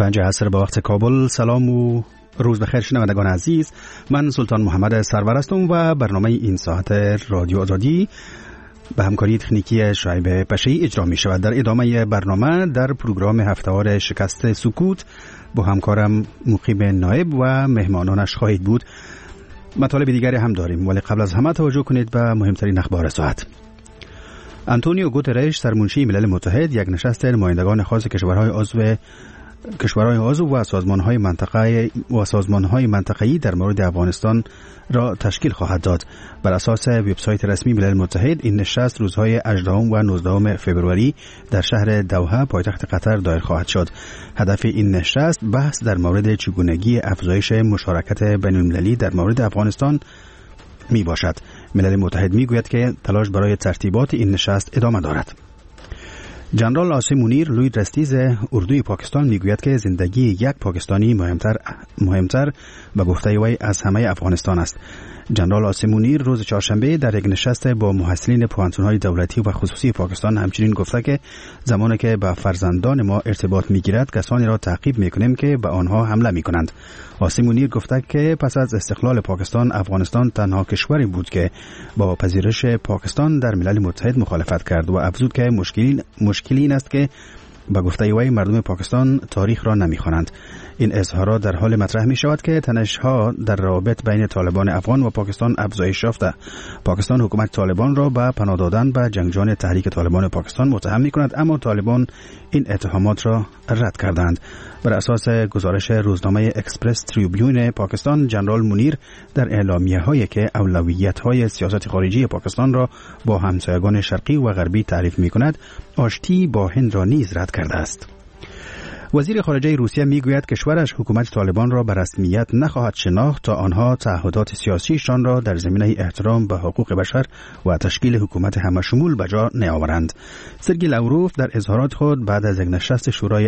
5 عصر با وقت کابل. سلام و روز بخیر شنوندگان عزیز. من سلطان محمد سرور هستم و برنامه این ساعت رادیو آزادی به همکاری تکنیکی شعیب پشه‌ای اجرا می شود. در ادامه برنامه در پروگرام هفته‌وار شکست سکوت با همکارم مقیم نایب و مهمانانش خواهید بود. مطالب دیگری هم داریم، ولی قبل از همه توجه کنید به مهمترین اخبار ساعت. آنتونیو گوترش سرمنشی ملل متحد یک نشست نمایندگان خاص کشورهای عضو و سازمان‌های منطقه‌ای در مورد افغانستان را تشکیل خواهد داد. بر اساس وبسایت رسمی ملل متحد این نشست روزهای 18 و 19 فوریه در شهر دوحه پایتخت قطر دایر خواهد شد. هدف این نشست بحث در مورد چگونگی افزایش مشارکت بین‌المللی در مورد افغانستان می باشد. ملل متحد می گوید که تلاش برای ترتیبات این نشست ادامه دارد. جنرال آسم مونیر لوی درستیز اردوی پاکستان میگوید که زندگی یک پاکستانی مهمتر به گفته وی از همه افغانستان است. جنرال آسم مونیر روز چهارشنبه در یک نشست با محصلین پوهنتون‌های دولتی و خصوصی پاکستان همچنین گفته که زمانی که به فرزندان ما ارتباط میگیرد کسانی را تعقیب میکنیم که به آنها حمله میکنند. آسم مونیر گفته که پس از استقلال پاکستان افغانستان تنها کشوری بود که با پذیرش پاکستان در ملل متحد مخالفت کرد و افزود که مشکلی این است که با گفته وی مردم پاکستان تاریخ را نمی‌خوانند. این اظهارات در حال مطرح می شود که تنش‌ها در روابط بین طالبان افغان و پاکستان افزایش یافته. پاکستان حکومت طالبان را به پناه دادن به جنگجویان تحریک طالبان پاکستان متهم می کند، اما طالبان این اتهامات را رد کردند. بر اساس گزارش روزنامه اکسپرس تریبیون پاکستان، جنرال مونیر در اعلامیه‌هایی که اولویت‌های سیاست خارجی پاکستان را با همسایگان شرقی و غربی تعریف می کند، آشتی با هند را نیز رد کرده است. وزیر خارجه روسیه میگوید کشورش حکومت طالبان را به رسمیت نخواهد شناخت تا آنها تعهدات سیاسیشان را در زمینه احترام به حقوق بشر و تشکیل حکومت همشمول به جا نیاورند. سرگئی لاوروف در اظهارات خود بعد از یک نشست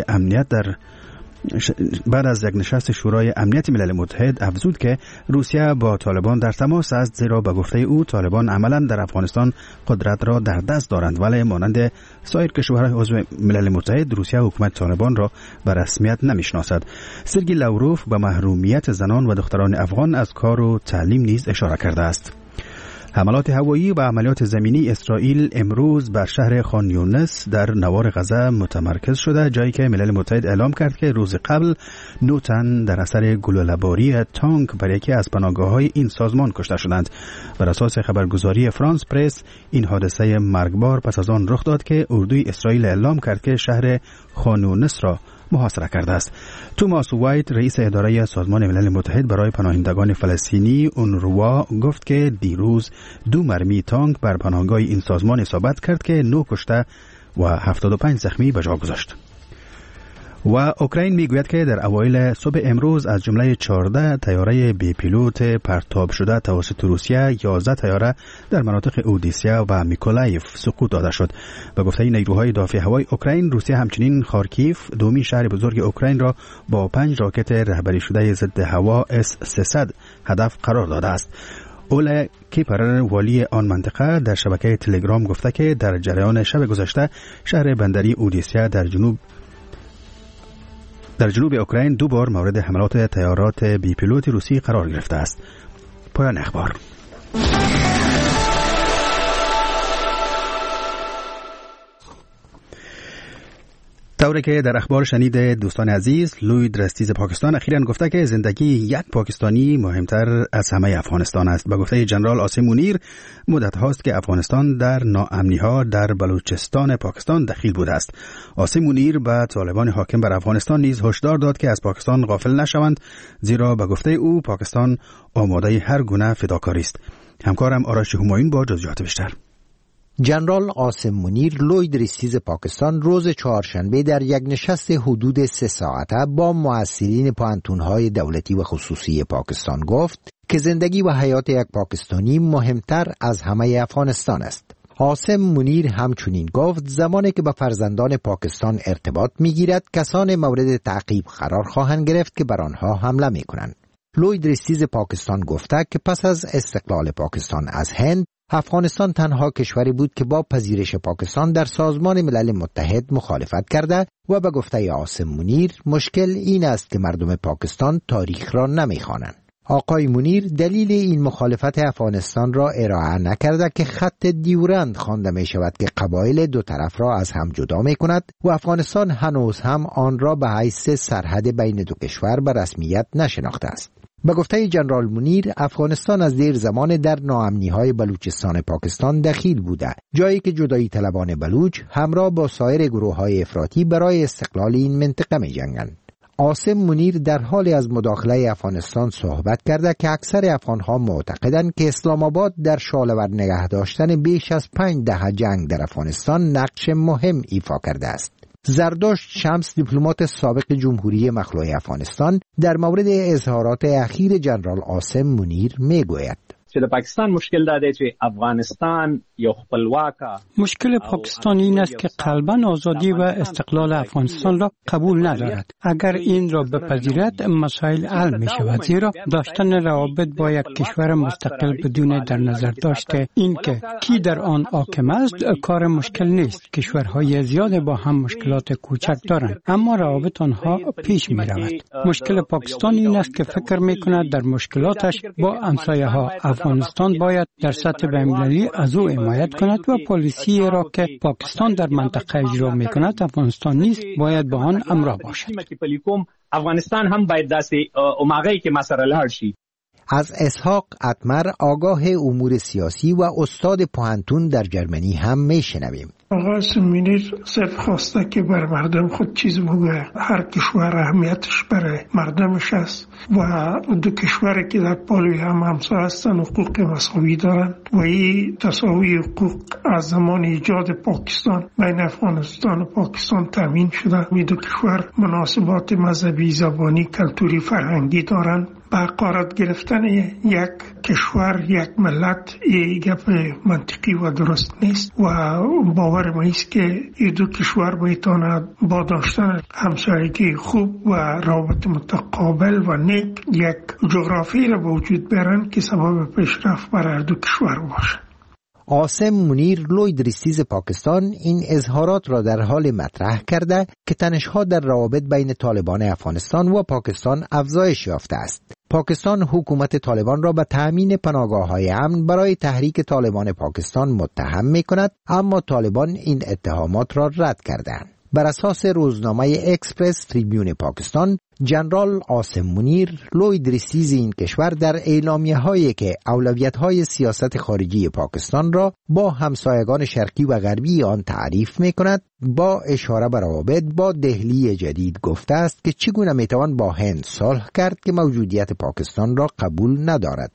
شورای امنیت ملل متحد افزود که روسیه با طالبان در تماس است، زیرا به گفته او طالبان عملا در افغانستان قدرت را در دست دارند، ولی مانند سایر کشورهای عضو ملل متحد روسیه حکومت طالبان را به رسمیت نمیشناسد. سرگئی لاوروف به محرومیت زنان و دختران افغان از کار و تعلیم نیز اشاره کرده است. حملات هوایی و عملیات زمینی اسرائیل امروز بر شهر خان یونس در نوار غزه متمرکز شده، جایی که ملل متحد اعلام کرد که روز قبل 9 تن در اثر گلوله‌باری تانک بر یکی از پناهگاه‌های این سازمان کشته شدند. بر اساس خبرگزاری فرانس پرس این حادثه مرگبار پس از آن رخ داد که اردوی اسرائیل اعلام کرد که شهر خان یونس را محاصره کرده است. توماس وایت رئیس اداره سازمان ملل متحد برای پناهندگان فلسطینی اونروا گفت که دیروز 2 مرمی تانک بر پناهگاه این سازمان اصابت کرد که 9 کشته و 75 زخمی به جا گذاشت. و اوکراین میگوید که در اوایل صبح امروز از جمله 14 طیاره بی پیلوت پرتاب شده توسط روسیه 11 طیاره در مناطق اودیسا و میکولایف سقوط داده شد. به گفته نیروهای دفاع هوایی اوکراین، روسیه همچنین خارکیف دومین شهر بزرگ اوکراین را با 5 راکت رهبری شده ضد هوا S-300 هدف قرار داده است. اوله کیپرر والی آن منطقه در شبکه تلگرام گفته که در جریان شب گذشته شهر بندری اودیسا در جنوب اوکراین 2 بار مورد حملات طیارات بی پیلوت روسی قرار گرفته است. پایان اخبار. طوری که در اخبار شنید دوستان عزیز، لوی درستیز پاکستان اخیراً گفته که زندگی یک پاکستانی مهمتر از همه افغانستان است. به گفته جنرال آسم مونیر مدت هاست که افغانستان در ناامنی‌ها در بلوچستان پاکستان دخیل بوده است. آسم مونیر به طالبان حاکم بر افغانستان نیز هشدار داد که از پاکستان غافل نشوند، زیرا به گفته او پاکستان آماده هر گونه فداکاری است. همکارم آرش همایون با جزئیات بیشتر. جنرال آسم مونیر لوی درستیز پاکستان روز چهارشنبه در یک نشست حدود 3 ساعته با مؤثرین پوهنتون‌های دولتی و خصوصی پاکستان گفت که زندگی و حیات یک پاکستانی مهمتر از همه افغانستان است. آسم مونیر همچنین گفت زمانی که با فرزندان پاکستان ارتباط می‌گیرد کسان مورد تعقیب قرار خواهند گرفت که بر آنها حمله می‌کنند. لوی درستیز پاکستان گفته که پس از استقلال پاکستان از هند افغانستان تنها کشوری بود که با پذیرش پاکستان در سازمان ملل متحد مخالفت کرده و به گفته عاصم منیر مشکل این است که مردم پاکستان تاریخ را نمی‌خوانند. آقای منیر دلیل این مخالفت افغانستان را ارائه نکرده که خط دیورند خوانده می شود که قبایل دو طرف را از هم جدا می کند و افغانستان هنوز هم آن را به حیث سرحد بین دو کشور به رسمیت نشناخته است. به گفته جنرال منیر افغانستان از دیر زمان در ناامنی‌های بلوچستان پاکستان دخیل بوده، جایی که جدایی طلبان بلوچ همراه با سایر گروه‌های افراطی برای استقلال این منطقه می‌جنگند. عاصم منیر در حال از مداخله افغانستان صحبت کرده که اکثر افغان‌ها معتقدند که اسلام آباد در شاله‌ور نگه داشتن بیش از 5 دهه جنگ در افغانستان نقش مهم ایفا کرده است. زردشت شمس دیپلمات سابق جمهوری مخلوع افغانستان در مورد اظهارات اخیر جنرال عاصم منیر میگوید چې د پاکستان مشکل دا دی چې افغانستان یو خپلواکه مشکل پاکستان این است که قلباً آزادی و استقلال افغانستان را قبول ندارد. اگر این را بپذیرد مسائل حل می شود، زیرا داشتن روابط با یک کشور مستقل بدون در نظر داشته اینکه کی در آن حاکم است کار مشکل نیست. کشورهای زیاد با هم مشکلات کوچک دارند اما روابط آنها پیش می رود. مشکل پاکستان این است که فکر می کند در مشکلاتش با همسایه ها افغانستان باید در سطح بین‌المللی از او حمایت کند و پالیسی را که پاکستان در منطقه اجرا می‌کند افغانستان نیست باید با آن همراه باشد. افغانستان هم باید داسې اوماغی که مسره لاړ شي. از اسحاق اتمر آگاه امور سیاسی و استاد پوهنتون در جرمنی هم میشنویم. آقای منیر صرف خواسته که بر مردم خود چیز بگه. هر کشور اهمیتش برای مردمش است و دو کشوری که در پالوی هم همسایه هستند حقوق مساوی دارند و این تساوی حقوق از زمان ایجاد پاکستان بین افغانستان و پاکستان تامین شده. این دو کشور مناسبات مذهبی، زبانی، کلتوری، فرهنگی دارند. با قرار گرفتن یک کشور، یک ملت، این گپ منطقی و درست نیست و باور ما است که این دو کشور بایداند با داشتن همسایگی خوب و رابط متقابل و نیک یک جغرافی را به وجود بیارن که سبب پیشرفت برای دو کشور باشه. عاصم منیر لوی دریستیز پاکستان این اظهارات را در حال مطرح کرده که تنش‌ها در روابط بین طالبان افغانستان و پاکستان افزایش یافته است. پاکستان حکومت طالبان را به تأمین پناهگاه‌های امن برای تحریک طالبان پاکستان متهم می‌کند، اما طالبان این اتهامات را رد کردند. بر اساس روزنامه اکسپرس تریبیون پاکستان، جنرال عاصم منیر لوی دریستیز این کشور در اعلامیه‌هایی که اولویت‌های سیاست خارجی پاکستان را با همسایگان شرقی و غربی آن تعریف می‌کند، با اشاره به روابط با دهلی جدید گفته است که چگونه می‌توان با هند صلح کرد که موجودیت پاکستان را قبول ندارد.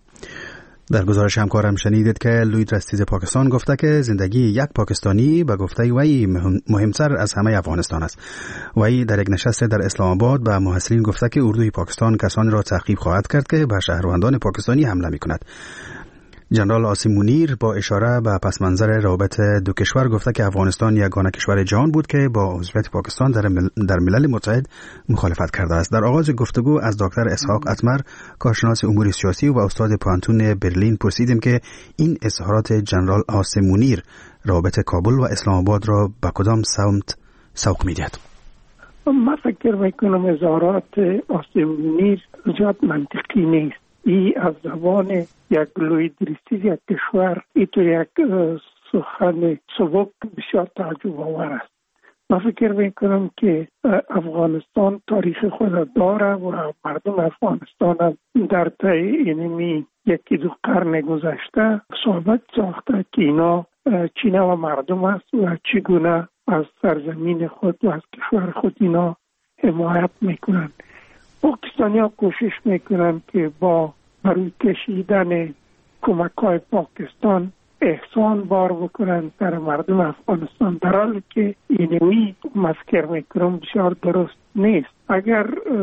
در گزارش همکارم شنیدید که لوی دریستیز پاکستان گفته که زندگی یک پاکستانی به گفته وی مهمتر از همه افغانستان است. وی در یک نشست در اسلام آباد به محصلین گفته که اردوی پاکستان کسانی را تعقیب خواهد کرد که به شهروندان پاکستانی حمله می‌کند. جنرال عاصم منیر با اشاره به پس منظر روابط دو کشور گفته که افغانستان یگانه کشور جهان بود که با عضویت پاکستان در ملل متحد مخالفت کرده است. در آغاز گفتگو از دکتر اسحاق اتمر، کارشناس امور سیاسی و استاد پوهنتون برلین، پرسیدیم که این اظهارات جنرال عاصم منیر روابط کابل و اسلام آباد را به کدام سمت سوق می‌دهد؟ من فکر می‌کنم اظهارات عاصم منیر زیاد منطقی نیست. ای از زبان یک لوی دریستیز یک کشور ای تو یک سخن سبک بسیار تعجب آور است. من فکر میکنم که افغانستان تاریخ خود داره و مردم افغانستان در طی اینمی یکی دو قرن گذشته صحبت ساخته که اینا چینه و مردم است و چگونه از سرزمین خود و از کشور خود اینا حمایت میکنند. پاکستانی ها کوشش میکنند که با برای کشیدن کمک‌های پاکستان احسان بار بکنند در مردم افغانستان، در حالی که اینوی مفکر میکنم بسیار درست نیست. اگر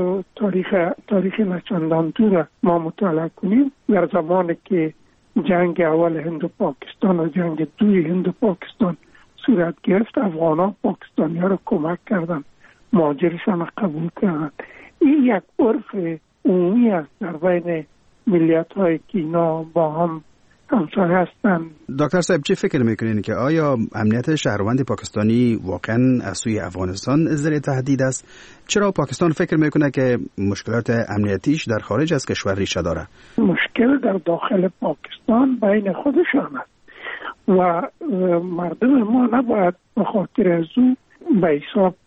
تاریخ نچندان دور ما مطالعه کنیم، در زمانی که جنگ اول هند و پاکستان و جنگ دوی هند و پاکستان صورت گرفت، افغانان پاکستانی ها را کمک کردند، مهاجرشان را قبول کردند. این یک عرف عمومی است در بین ملیت های که اینا با هم همسایه هستند. دکتر صاحب چی فکر میکنین که آیا امنیت شهروند پاکستانی واقعا از سوی افغانستان زیر تهدید است؟ چرا پاکستان فکر میکنه که مشکلات امنیتیش در خارج از کشور ریشه داره؟ مشکل در داخل پاکستان بین خودشان است و مردم ما نباید به خاطر از او به حساب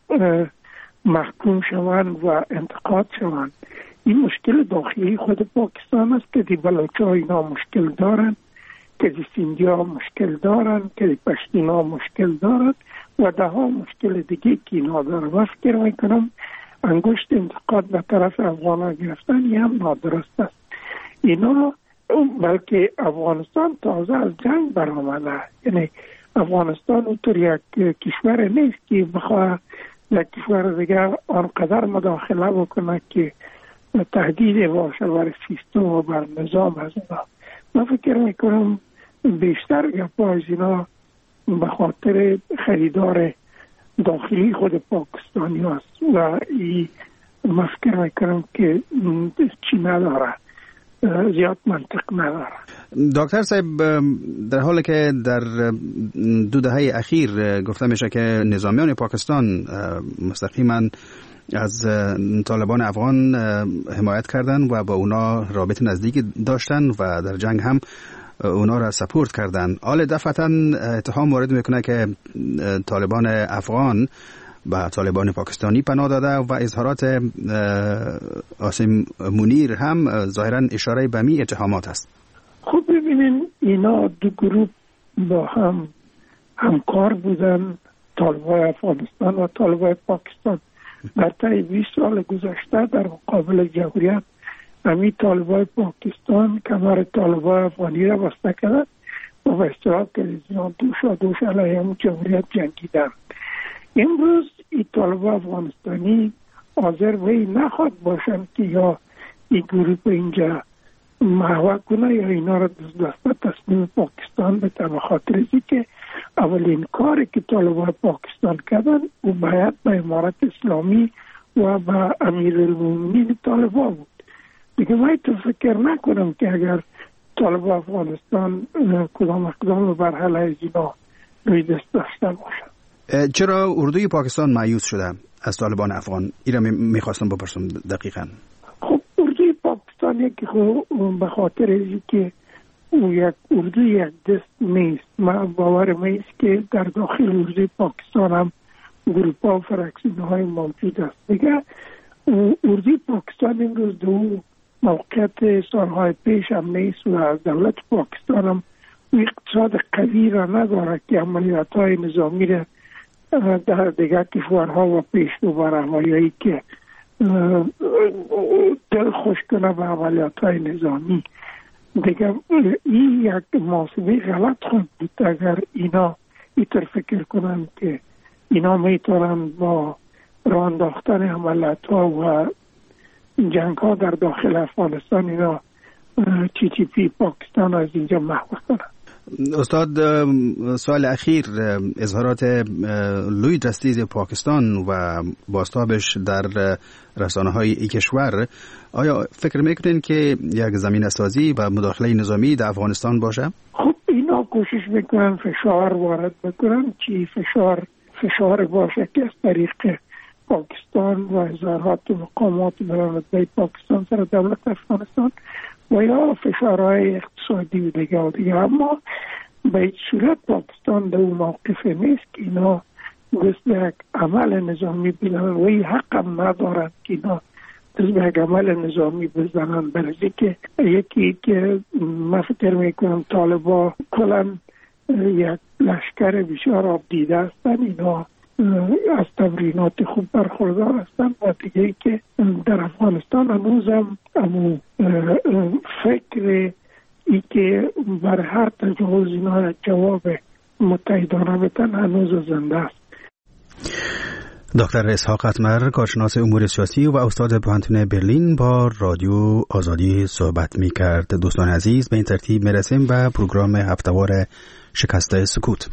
محکوم شوند و انتقاد شوند. این مشکل داخلی خود پاکستان است که دی بلوچ‌ها اینا مشکل دارند، که دی سیندیا مشکل دارند، که دی پشتونا مشکل دارند و ده ها مشکل دیگه که اینا دارند. و فکر میکنم انگشت انتقاد به طرف افغانان گرفتن این هم نادرست است. اینا بلکه افغانستان تازه از جنگ برآمده، یعنی افغانستان اونطور یک کشور نیست که بخواه یک کشور دیگر آنقدر مداخله بکنه که تهدید باشه بر سیستم و بر نظام از اونا. من فکر میکنم بیشتر گپا از اینا به خاطر خریدار داخلی خود پاکستانی هست و من فکر میکنم که چی نداره، زیاد منطق نداره. دکتر صاحب، در حالی که در 2 دهه اخیر گفته میشه که نظامیان پاکستان مستقیما از طالبان افغان حمایت کردن و با اونا رابطه نزدیک داشتن و در جنگ هم اونا را سپورت کردن، حال دفعتا اتهام وارد میکنه که طالبان افغان با طالبان پاکستانی پناه داده و اظهارات عاصم منیر هم ظاهرا اشاره به می اتهامات است. خب ببینین اینا دو گروه با هم همکار بودن، طالبان افغانستان و طالبان پاکستان. در طی 20 سال گذشته در مقابل جمهوریت همین طالبان پاکستان کمر طالبان افغانی را بسته کردند و به اصطلاح کلیزیان دوش علیه همون جمهوریت جنگیدند. امروز این طالبان افغانستانی حاضر وی نخواد باشند که یا این گروه اینجا محو کنه یا اینا را دست تصمیم پاکستان بده، به خاطر ازی که اولین کاری که طالبان پاکستان کردن او باید به امارت اسلامی و به امیرالمومنین طالبان بود. دیگه من تو فکر نکنم که اگر طالبان افغانستان کدام اقدام بر علیه اینا روی دست داشته باشند. چرا اردوی پاکستان مایوس شده از طالبان افغان؟ اینا میخواستم بپرسم دقیقاً. خب اردوی پاکستان یکی به خاطر ازی که او یک اردو یک دست نیست. من باورم است که در داخل اردوی پاکستان هم گروپا و فرکسیون های موجود است. دیگه اردوی پاکستان امروز دو موقعیت سالهای پیش هم نیست و از دولت پاکستان هم اقتصاد قوی را نداره که عملیات های نظامی را در دیگر کشورها و پیشرو برهایی که دل خوش کنه به عملیات های نظامی. دیگه این یک محاسبه غلط خود بود اگر اینا اینطور فکر کنن که اینا میتونن با راه انداختن عملیات ها و جنگ ها در داخل افغانستان اینا TTP پاکستان از اینجا محو کنن. استاد، سال اخیر اظهارات لوی دستیز پاکستان و بازتابش در رسانه های ای کشور، آیا فکر میکنین که یک زمینه سازی و مداخله نظامی در افغانستان باشه؟ خب اینا کوشش میکنن فشار وارد بکنن، چی فشار باشه که از طریق پاکستان و اظهارات مقامات برای پاکستان سر دولت افغانستان و یا فشارهای اقتصادی و دیگه. اما به این صورت پاکستان در اون موقف نیست که اینا دست به یک عمل نظامی بزنن و این حق هم ندارند که اینا دست به یک عمل نظامی بزنن. برای که یکی که من فکر میکنم طالبا کلن یک لشکر بسیار آب دیده هستن، اینا از تمرینات خوب برخوردار هستن و دیگه که در افغانستان هنوز هم فکر ای که بر هر تجاوز اینا جواب متحدانه بدن هنوز زنده است. دکتر اسحاق اتمر، کارشناس امور سیاسی و استاد پوهنتون برلین، با رادیو آزادی صحبت می کرد. دوستان عزیز، به این ترتیب می رسیم به پروگرام هفته‌وار شکست سکوت.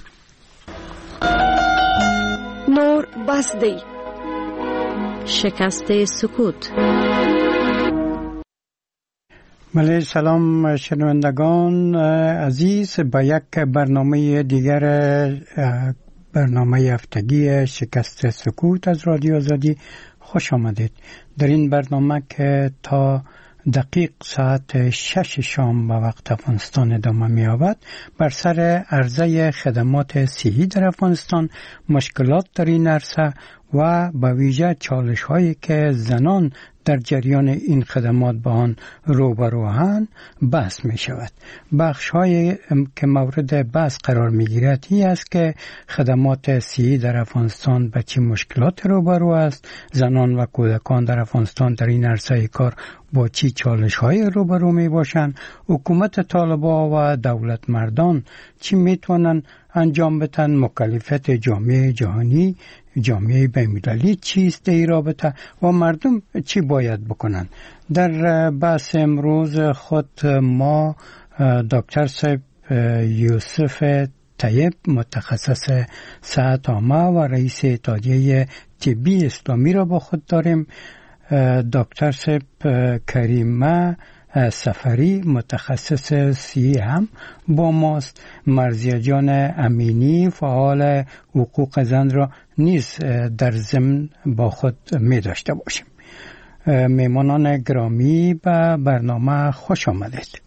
نور بس دی شکست سکوت. بله، سلام شنوندگان عزیز، با یک برنامه دیگر، برنامه هفتگی شکست سکوت از رادیو آزادی خوش آمدید. در این برنامه که تا دقیق ساعت 6 شام به وقت افغانستان ادامه می یابد، بر سر عرضه خدمات صحی در افغانستان، مشکلات در این عرصه و به ویژه چالش هایی که زنان در جریان این خدمات با آن روبروهند بحث می شود. بخش هایی که مورد بحث قرار می گیرد این است که خدمات صحی در افغانستان به چه مشکلات روبرو است، زنان و کودکان در افغانستان در این عرصه کار با چه چالش های روبرو می باشند، حکومت طالبان و دولت مردان چی می توانند انجام بدن، مکلفیت جامعه جهانی، جامعه بین‌المللی چیست در این رابطه و مردم چی باید بکنن. در بحث امروز خود ما دکتر صاحب یوسف طیب، متخصص صحت عامه و رئیس اتحادیه طبی اسلامی را با خود داریم. دکتر صاحب کریمه سفری، متخصص صحی هم با ماست. مرضیه جان امینی، فعال حقوق زن را نیز در ضمن با خود می داشته باشیم. میمانان گرامی به برنامه خوش آمدید.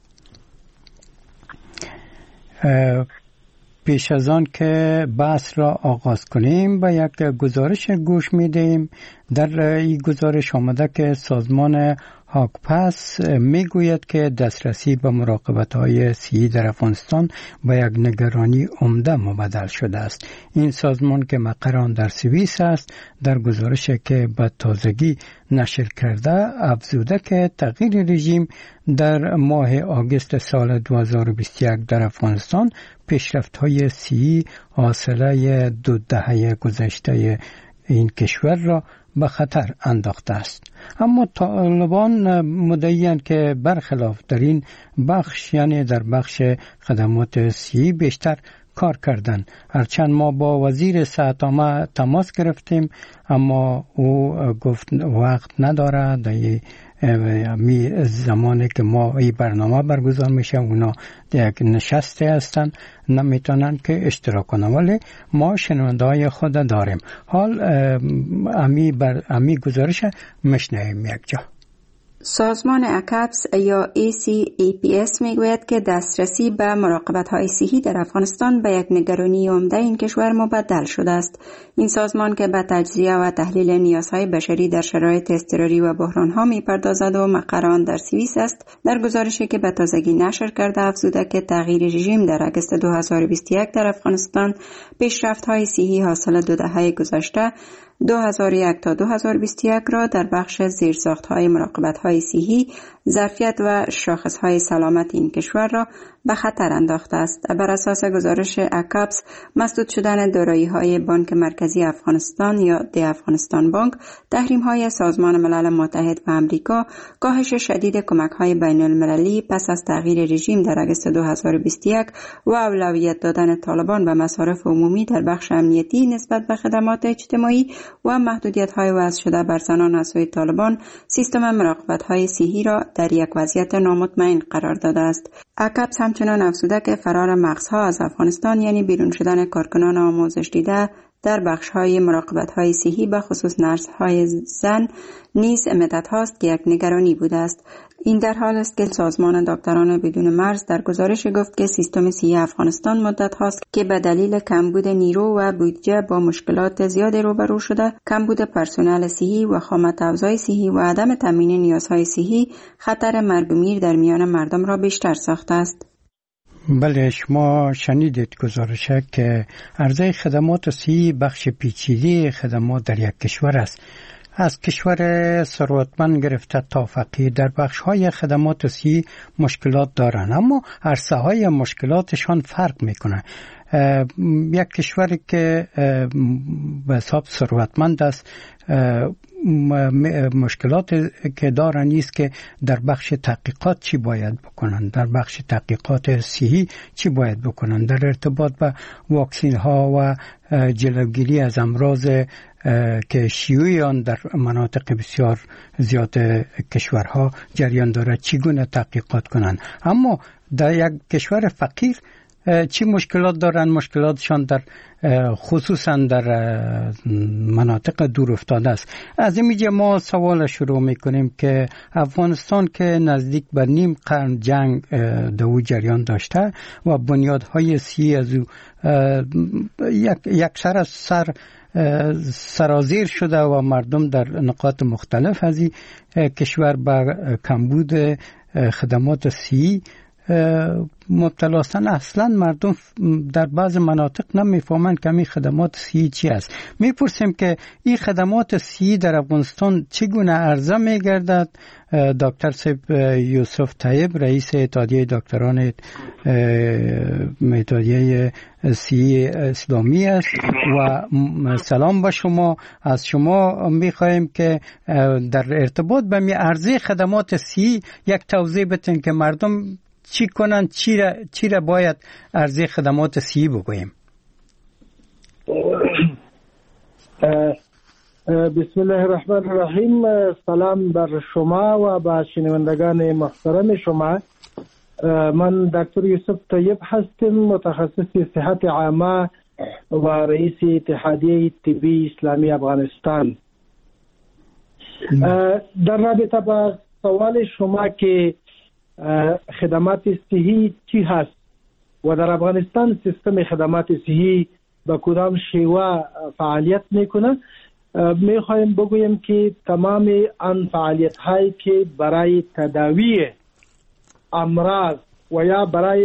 پیش از آن که بحث را آغاز کنیم به یک گزارش گوش می دهیم. در این گزارش آمده که سازمان هاکپس می گوید که دسترسی به مراقبت‌های صحی در افغانستان به یک نگرانی عمده مبدل شده است. این سازمان که مقر آن در سوئیس است، در گزارشی که به تازگی نشر کرده افزوده که تغییر رژیم در ماه آگوست سال 2021 در افغانستان پیشرفت‌های صحی حاصله 2 دهه گذشته این کشور را به خطر انداخته است. اما طالبان مدعی‌اند که برخلاف در این بخش، یعنی در بخش خدمات صحی، بیشتر کار کردن. هرچند ما با وزیر صحت عامه تماس گرفتیم اما او گفت وقت نداره، در زمانی که ما این برنامه برگزار میشه اونا یک نشسته هستن، نمیتونن که اشتراک کنن، ولی ما شنونده های خود داریم. حال امی گزارش مشنویم یک جا. سازمان اکپس یا ACAPS میگوید که دسترسی به مراقبت‌های صحی در افغانستان به یک نگرانی عمده این کشور مبدل شده است. این سازمان که به تجزیه و تحلیل نیازهای بشری در شرایط اضطراری و بحران‌ها می‌پردازد و مقر آن در سوئیس است، در گزارشی که به تازگی نشر کرده افزوده که تغییر رژیم در آگوست 2021 در افغانستان پیشرفت‌های صحی حاصل 2 دهه گذشته 2001 تا 2021 را در بخش زیرساخت‌های مراقبت‌های صحی، ظرفیت و شاخص‌های سلامت این کشور را به خطر انداخته است. بر اساس گزارش اکپس، مسدود شدن دارایی‌های بانک مرکزی افغانستان یا دی افغانستان بانک، تحریم‌های سازمان ملل متحد و آمریکا، کاهش شدید کمک‌های بین‌المللی پس از تغییر رژیم در آگوست 2021 و اولویت دادن طالبان به مصارف عمومی در بخش امنیتی نسبت به خدمات اجتماعی و محدودیت‌های وضع شده بر زنان از سوی طالبان، سیستم مراقبت‌های صحی را در یک وضعیت نامطمئن قرار داده است. اکپس همچنان افزوده که فرار مغزها از افغانستان، یعنی بیرون شدن کارکنان آموزش دیده در بخش‌های مراقبت‌های صحی به خصوص نرس‌های زن، نیز مدت هاست که یک نگرانی بوده است. این در حال است که سازمان دکتران بدون مرز در گزارش گفت که سیستم صحی افغانستان مدت هاست که به دلیل کمبود نیرو و بودجه با مشکلات زیاد روبرو شده، کمبود پرسنل صحی و خامت افزای صحی و عدم تامین نیازهای صحی خطر مرگ و میر در میان مردم را بیشتر ساخته است. بله، شما شنیدید گزارشه که عرضه خدمات صحی بخش پیچیده خدمات در یک کشور است. از کشور ثروتمند گرفته تا فقیر در بخش‌های خدمات صحی مشکلات دارند، اما عرصه‌های مشکلاتشان فرق می‌کنه. یک کشوری که به حساب ثروتمند است مشکلات که دارن نیست که در بخش تحقیقات چی باید بکنن، در بخش تحقیقات صحی چی باید بکنن، در ارتباط به واکسین ها و جلوگیری از امراض که شیوع آن در مناطق بسیار زیاد کشورها جریان دارد چگونه تحقیقات کنند. اما در یک کشور فقیر چی مشکلات دارند؟ مشکلاتشان در خصوصا در مناطق دور افتاده است. از اینجا ما سوال شروع میکنیم که افغانستان که نزدیک به نیم قرن جنگ در او جریان داشته و بنیادهای سیاسی از او یک سر از سرازیر شده و مردم در نقاط مختلف از این کشور به کمبود خدمات صحی مبتلا هستند. اصلا مردم در بعض مناطق نمیفهمند که این خدمات صحی چی است. میپرسیم که این خدمات صحی در افغانستان چگونه عرضه میگردد؟ دکتر صاحب یوسف طیب رئیس اتحادیه دکتران اتحادیه صحی اسلامی است و سلام به شما. از شما میخواهیم که در ارتباط به عرضه خدمات صحی یک توضیح بدین که مردم چی کنن، چی را باید عرضه خدمات صحی بگوییم. بسم الله الرحمن الرحیم. سلام بر شما و با شنوندگان محترم شما. من دکتر یوسف طیب هستم، متخصص صحت عامه و رئیس اتحادیه طبی اسلامی افغانستان. در رابطه با سوال شما که خدمات صحی چی هست و در افغانستان سیستم خدمات صحی به کدام شیوه فعالیت میکنه، میخوایم بگویم که تمام آن فعالیت هایی که برای تداوی امراض و یا برای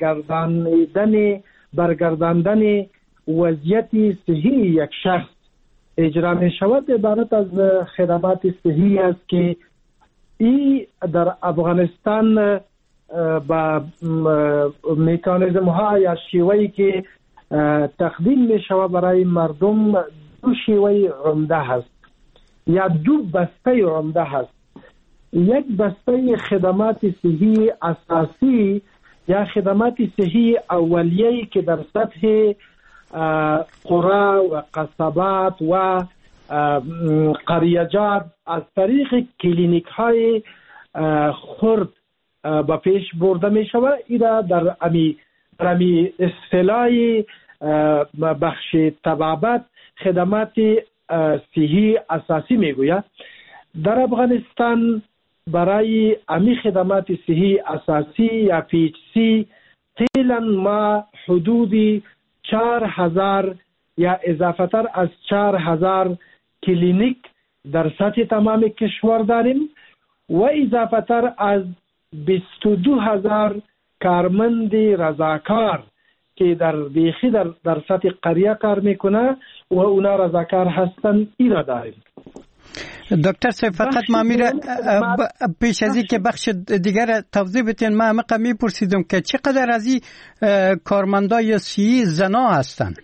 برگرداندن وضعیت صحی یک شخص اجرا می شود عبارت از خدمات صحی است که ای در افغانستان با مکانیزم ها یا شیوهی که تقدیم می شود برای مردم دو شیوه عمده هست یا دو بسته عمده هست. یک بسته خدمات صحی اساسی یا خدمات صحی اولیه‌ای که در سطح قرى و قصبات و قریجات از طریق کلینیک های خرد با پیش برده می شود. اینا در امی اصطلاح بخش طبابت خدمات صحی اساسی می گوید. در افغانستان برای امی خدمات صحی اساسی یا PHC فعلا ما حدود 4000 یا اضافه تر از 4000 کلینیک در سطح تمام کشور داریم و اضافه تر از 22000 کارمند رضاکار که در بیخی در سطح قریه کار میکنه و اونا رضاکار هستن اینا داریم. دکتر صاحب فقط ما میره پیش از این که بخش دیگر توضیح بدین، ما همه میپرسیدم که چقدر از این کارمندای صحی زنا هستن؟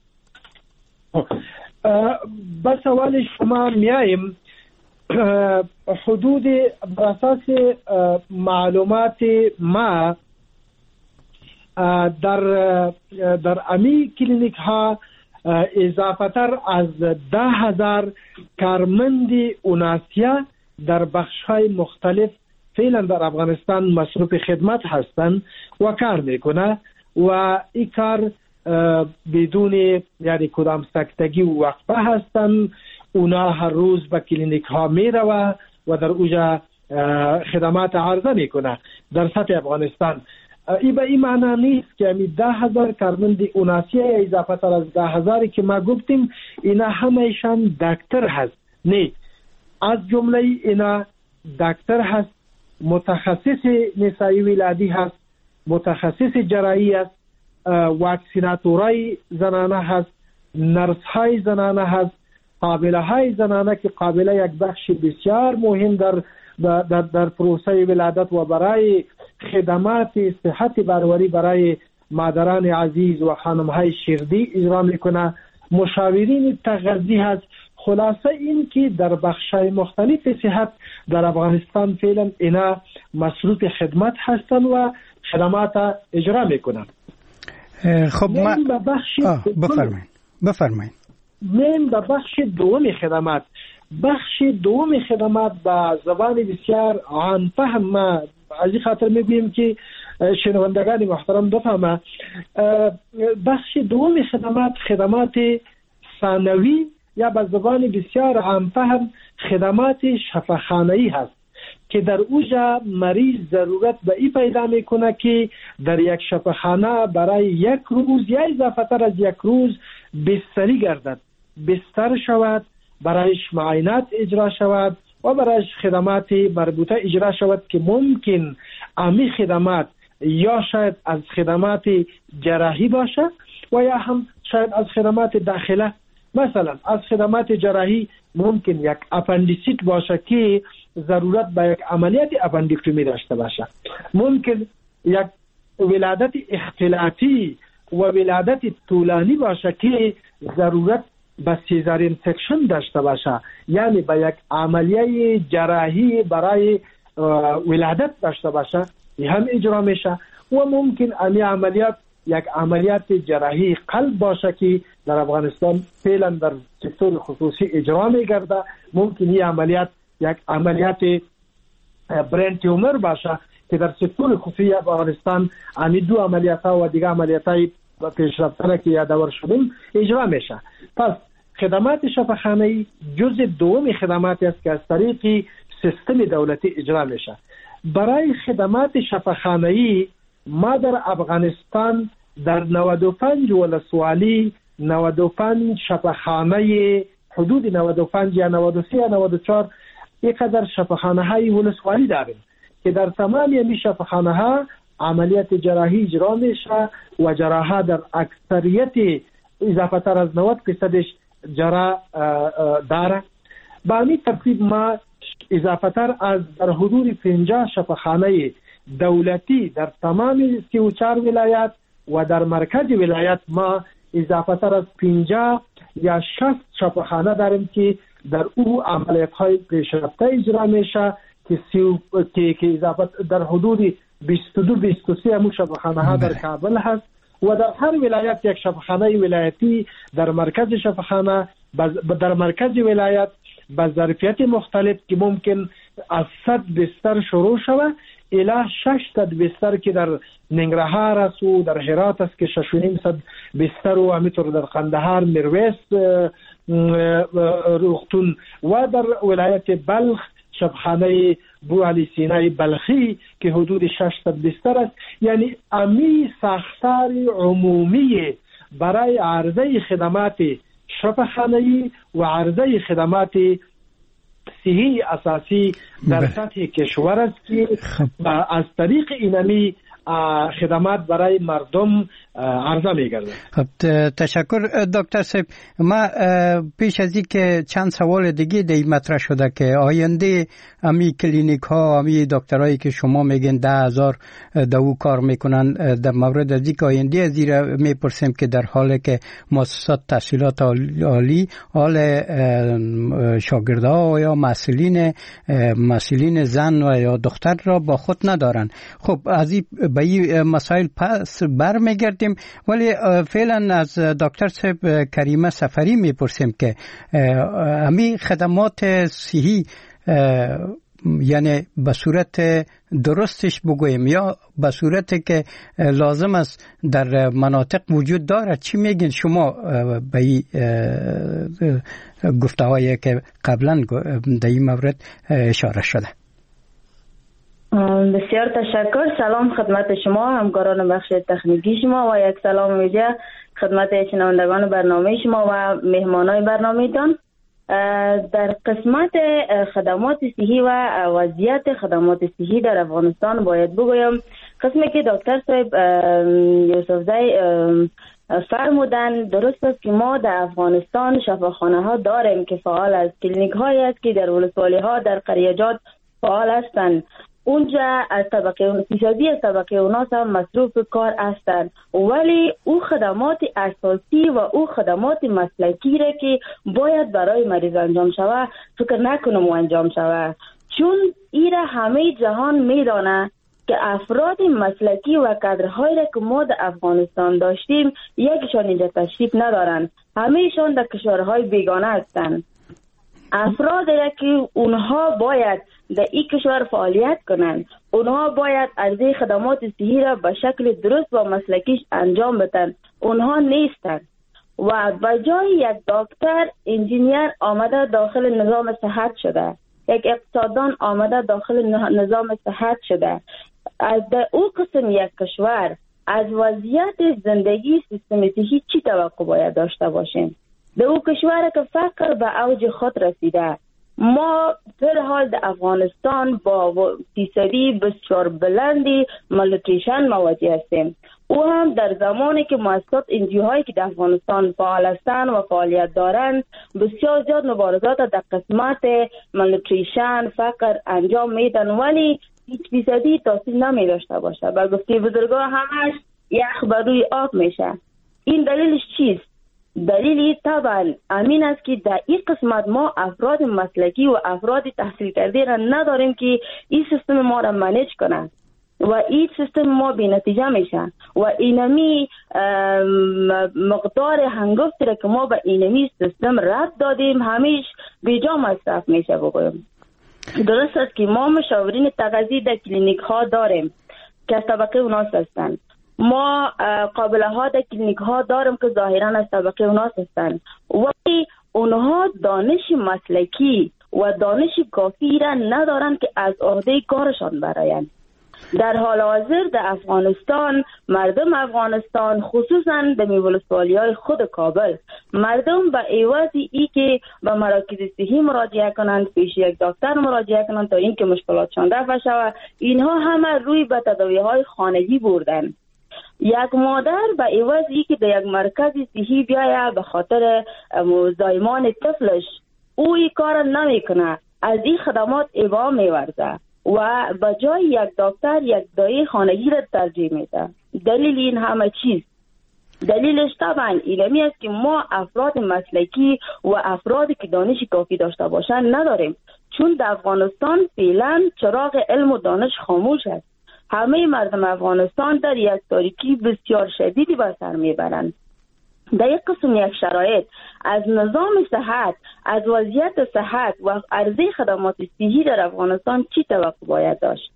به سوال شما میاییم. حدود بر اساس معلومات ما در امی کلینیک ها اضافه تر از 10,000 کارمند اوناسیا در بخش های مختلف فعلا در افغانستان مصروف خدمت هستند و کار میکنه و این کار بدون یعنی کدام سکتگی و وقفه هستند. اونا هر روز به کلینیک ها میروه و در اوجا خدمات عرضه میکنه در سطح افغانستان. ای به این معنا نیست که همی 10,000 کارمند اوناسی یا اضافه تر از 10,000 که ما گفتیم اینا همهشان دکتر هست. نه، از جمله اینا دکتر هست، متخصص نسایی ولادی هست، متخصص جراحی است، واکسیناتورای زنانه هست، نرس های زنانه هست، قابله های زنانه که قابله یک بخش بسیار مهم در پروسه ولادت و برای خدمات صحت باروری برای مادران عزیز و خانم های شیردی اجرا میکنه، مشاورین تغذی هست. خلاصه این که در بخش های مختلف صحت در افغانستان فعلا اینا مصروف خدمت هستن و خدمات اجرا میکنن. خب ما بفرمایید. میم به بخش دوم خدمات. بخش دوم خدمات به زبان بسیار عام فهم ما از این خاطر میگویم که شنوندگان محترم بفهمه. بخش دوم خدمات خدمات ثانوی یا به زبان بسیار عام فهم خدمات شفاخانه‌ای هست که در اوجا مریض ضرورت به این پیدا میکنه که در یک شفاخانه برای یک روز یا اضافه تر از یک روز بستری گردد، بستر شود، برایش معاینات اجرا شود و برایش خدمات مربوطه اجرا شود که ممکن امی خدمات یا شاید از خدمات جراحی باشه و یا هم شاید از خدمات داخله. مثلا از خدمات جراحی ممکن یک اپندیسیت باشه که ضرورت به یک عملیات اپندیکتومی داشته باشه، ممکن یک ولادت اختلاطی و ولادت طولانی باشه که ضرورت به سیزارین سکشن داشته باشه، یعنی به یک عملیه جراحی برای ولادت داشته باشه، این هم اجرا میشه. و ممکن امی عملیات یک عملیات جراحی قلب باشه که در افغانستان فعلا در سکتور خصوصی اجرا میگرده، ممکن این عملیات یک عملیات برین تیومر باشه که در سکتور خصوصی افغانستان امی دو عملیات و دیگه عملیات های پیشرفته که یادآور شدیم اجرا میشه. پس خدمات شفاخانه‌ای جزء دوم خدماتی است که از طریق سیستم دولتی اجرا میشه. برای خدمات شفاخانه‌ای ما در افغانستان در 95 ولسوالی 95 شفاخانه حدود 95 یا 93 یا 94 اینقدر شفاخانه های ولسوالی داریم که در تمام این شفاخانه ها عملیات جراحی اجرا میشه و جراحا در اکثریت اضافه تر از 90% جراح داره. با این ترتیب ما اضافه تر از در حدود 50 شفاخانه دولتی در تمام 34 ولایت و در مرکز ولایت ما اضافه تر از 50 یا 60 شفاخانه داریم که در او عملیات های پیشرفته اجرا میشه که اضافه در حدود 22-23 همون شفاخانه ها در کابل هست و در هر ولایت یک شفاخانه ولایتی در مرکز شفاخانه در مرکز ولایت با ظرفیت مختلف که ممکن از 100 بستر شروع شود الی 600 بستر که در ننگرهار است و در هرات است که 6.5 بستر و همینطور در قندهار، مرویس، روختون و در ولایت بلخ شفاخانه بو علی سینای بلخی که حدود 600 بستر است. یعنی امی ساختار عمومی برای عرضه خدمات شفاخانه‌ای و عرضه خدمات صحی اساسی در سطح کشور است که از طریق اینمی خدمات برای مردم عرضه می‌گردد. خب تشکر دکتر صاحب. ما پیش از این که چند سوال دیگه دی مطرح شده که آینده امی کلینیک ها امی دکترایی که شما میگن 10,000 دو کار میکنن در مورد از اینکه آینده از این میپرسیم که در حالی که مؤسسات تحصیلات عالی حال شاگردها یا مسئولین زن و یا دختر را با خود ندارن. خب از این به این مسائل پس برمیگردیم، ولی فعلا از دکتر صاحب کریمه سفری میپرسیم که همین خدمات صحی یعنی به صورت درستش بگویم یا به صورتی که لازم است در مناطق وجود دارد، چی میگین شما به این گفته هایی که قبلا در این مورد اشاره شده؟ بسیار تشکر. سلام خدمت شما همکاران بخش تکنیکی شما و یک سلام ویژه خدمت شنوندگان برنامه شما و مهمانای برنامه‌تان. در قسمت خدمات صحی و وضعیت خدمات صحی در افغانستان باید بگویم قسمی که دکتر صاحب یوسفزی فرمودن درست است که ما در افغانستان شفاخانه ها داریم که فعال است، کلینیک هایی است که در ولسوالی ها در قریجات فعال هستند. اونجا از طبقه فیصدی از طبقه اوناس هم مصروف کار هستند، ولی او خدمات اساسی و او خدمات مسلکی را که باید برای مریض انجام شود فکر نکنم و انجام شود، چون ایره همه جهان میدانه که افراد مسلکی و کادرهایی را که ما در افغانستان داشتیم یکیشان اینجا تشریف ندارند، همهشان در کشورهای بیگانه هستند. افراد را که اونها باید در این کشور فعالیت کنند، اونها باید عرضه خدمات صحی را به شکل درست و مسلکیش انجام بدن، اونها نیستند و به جای یک دکتر انجینیر آمده داخل نظام صحت شده، یک اقتصاددان آمده داخل نظام صحت شده. از او قسم یک کشور از وضعیت زندگی سیستم صحی چی توقع باید داشته باشیم؟ در او کشور که فقر به اوج خود رسیده، ما در حال در افغانستان با فیصدی بسیار بلندی مالنوتریشن مواجه هستیم. او هم در زمانی که مؤسسات انجیوهایی که در افغانستان فعال هستند و فعالیت دارند بسیار زیاد مبارزات در قسمت مالنوتریشن فقر انجام میدن، ولی هیچ فیصدی تاثیر نمی داشته باشه. با گفته بزرگان همش یخ بر روی آب میشه. این دلیلش چیست؟ دلیلی طبعا امین است که در این قسمت ما افراد مسلکی و افراد تحصیل کرده را نداریم که این سیستم ما را منیج کنند و این سیستم ما بی نتیجه میشه و اینمی مقدار هنگفتی را که ما به اینمی سیستم رد دادیم همیش بیجا مصرف میشه. بگویم درست است که ما مشاورین تغذیه در کلینیک ها داریم که از طبقه اوناس هستند، ما قابله ها در کلینیک ها داریم که ظاهرا از طبقه اوناس هستند، ولی اونها دانش مسلکی و دانش کافی را ندارند که از عهده کارشان برآیند. در حال حاضر در افغانستان مردم افغانستان خصوصا در میولسوالی‌های خود کابل مردم به عوض ای که به مراکز صحی مراجعه کنند، پیش یک دکتر مراجعه کنند تا اینکه مشکلاتشان رفع شود، اینها همه روی به تداوی‌های خانگی بردند. یک مادر به عوض ای که در یک مرکز صحی بیاید به خاطر زایمان طفلش او این کار نمیکنه، از این خدمات ابا میورزه و به جای یک دکتر یک دایی خانگی را ترجیح میده. دلیل این همه چیز دلیلش طبعا اینمی است که ما افراد مسلکی و افرادی که دانش کافی داشته باشند نداریم، چون در افغانستان فعلا چراغ علم و دانش خاموش است. همه مردم افغانستان در یک تاریکی بسیار شدیدی به سر میبرند. در یک قسم یک شرایط از نظام صحت، از وضعیت صحت و عرضه خدمات صحی در افغانستان چی توقع باید داشت؟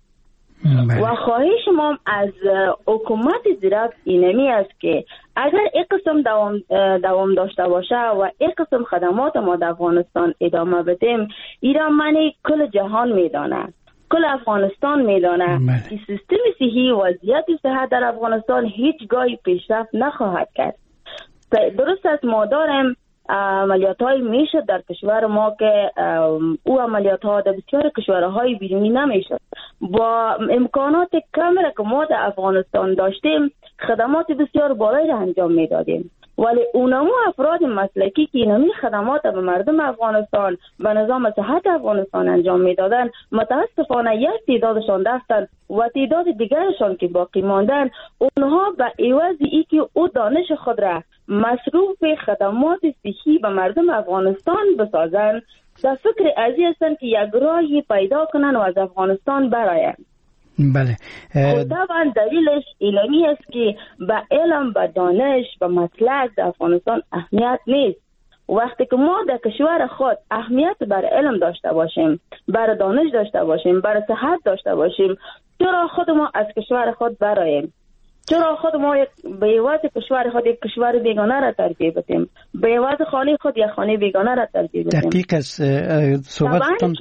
و خواهش ما از حکومت زیرک اینمی است که اگر یک قسم دوام داشته باشه و یک قسم خدمات ما در افغانستان ادامه بدیم، ایران معنی کل جهان میدانه، کل افغانستان میدانه که سیستم صحی و وضعیت صحت در افغانستان هیچگاهی پیشرفت نخواهد کرد. درست است ما داریم عملیات های میشه در کشور ما که او عملیات ها در بسیار کشورهای بیرونی نمیشه. با امکانات کم را که ما در افغانستان داشتیم خدمات بسیار بالایی را انجام میدادیم، ولی اونمو افراد مسلکی که اینمی خدمات به مردم افغانستان به نظام صحت افغانستان انجام میدادن متاسفانه یک تعدادشان رفتن و تعداد دیگرشان که باقی ماندن اونها به عوض ای که او دانش خود را مصروف خدمات صحی به مردم افغانستان بسازند در فکر ازی هستند که یک راهی پیدا کنن و از افغانستان برآیند. بله. طبعا دلیلش اینمی است که به علم، به دانش، به مسلک در افغانستان اهمیت نیست. وقتی که ما در کشور خود اهمیت بر علم داشته باشیم، بر دانش داشته باشیم، بر صحت داشته باشیم، چرا خود ما از کشور خود برآییم؟ چرا خود ما به عوض کشور خود یک کشور بیگانه را ترجیح بدیم؟ به عوض خانه خود یک خانه بیگانه را ترجیح بدیم؟ دقیق از صحبتتون.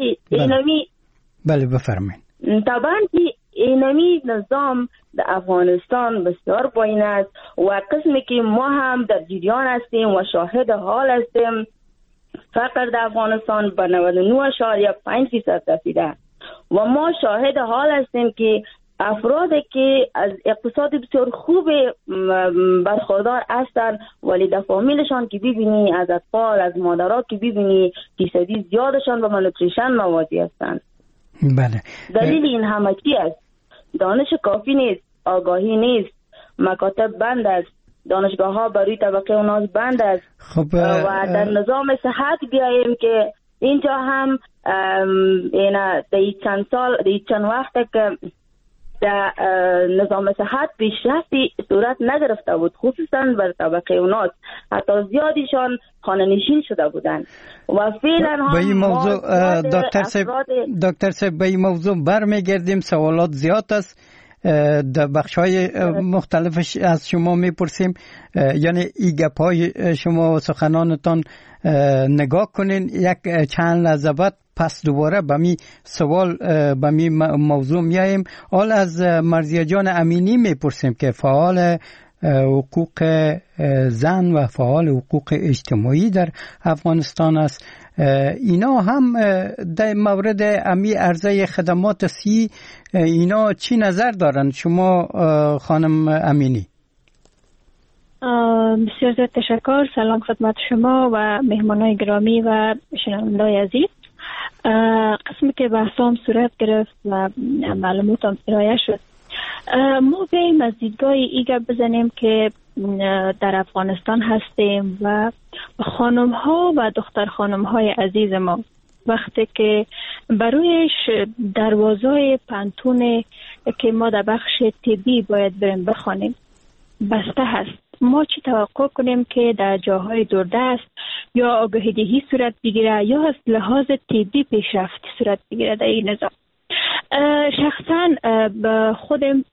بله بفرمایید. طبعا که اینمی نظام در افغانستان بسیار پایین است و قسمی که ما هم در جریان هستیم و شاهد حال هستیم، فقر در افغانستان به 99.5% رسیده و ما شاهد حال هستیم که افرادی که از اقتصاد بسیار خوب برخوردار هستند ولی در فامیلشان که ببینی، از اطفال، از مادرها که ببینی فیصدی زیادشان به مالنوتریشن مواجه هستند. بله. دلیل این همه چی است؟ دانش کافی نیست، آگاهی نیست، مکاتب بند است، دانشگاه ها برای طبقه اوناس بند است. خب و در نظام صحت بیاییم که اینجا هم در چند وقت که در نظام صحت پیشرفتی صورت نگرفته بود، خصوصا بر طبقه اوناست. حتی زیادیشان خانه نشین شده بودند و فعلا به این موضوع دکتر صاحب به این موضوع برمیگردیم. سوالات زیاد است، در بخش‌های مختلف از شما میپرسیم، یعنی این گپ‌های شما و سخنانتان نگاه کنین. یک چند لحظه بعد پس دوباره به می سوال به می موضوع میاییم. حال از مرضیه جان امینی میپرسیم که فعال حقوق زن و فعال حقوق اجتماعی در افغانستان است. اینا هم در مورد امی عرضه خدمات صحی اینا چی نظر دارن شما خانم امینی؟ بسیار زیاد تشکر. سلام خدمت شما و مهمانای گرامی و شنوندای عزیز. قسمی که بحثام صورت گرفت و معلوماتم ارائه شد، ما بیاییم از دیدگاه ایگه بزنیم که در افغانستان هستیم و خانم ها و دختر خانم های عزیز ما وقتی که برویش دروازه پانتون که ما در بخش طبی باید بریم بخوانیم بسته هست، ما چی توقع کنیم که در جاهای دوردست یا آگاهی دهی صورت بگیره یا از لحاظ طبی پیشرفت صورت بگیره در این نظام؟ شخصا خودم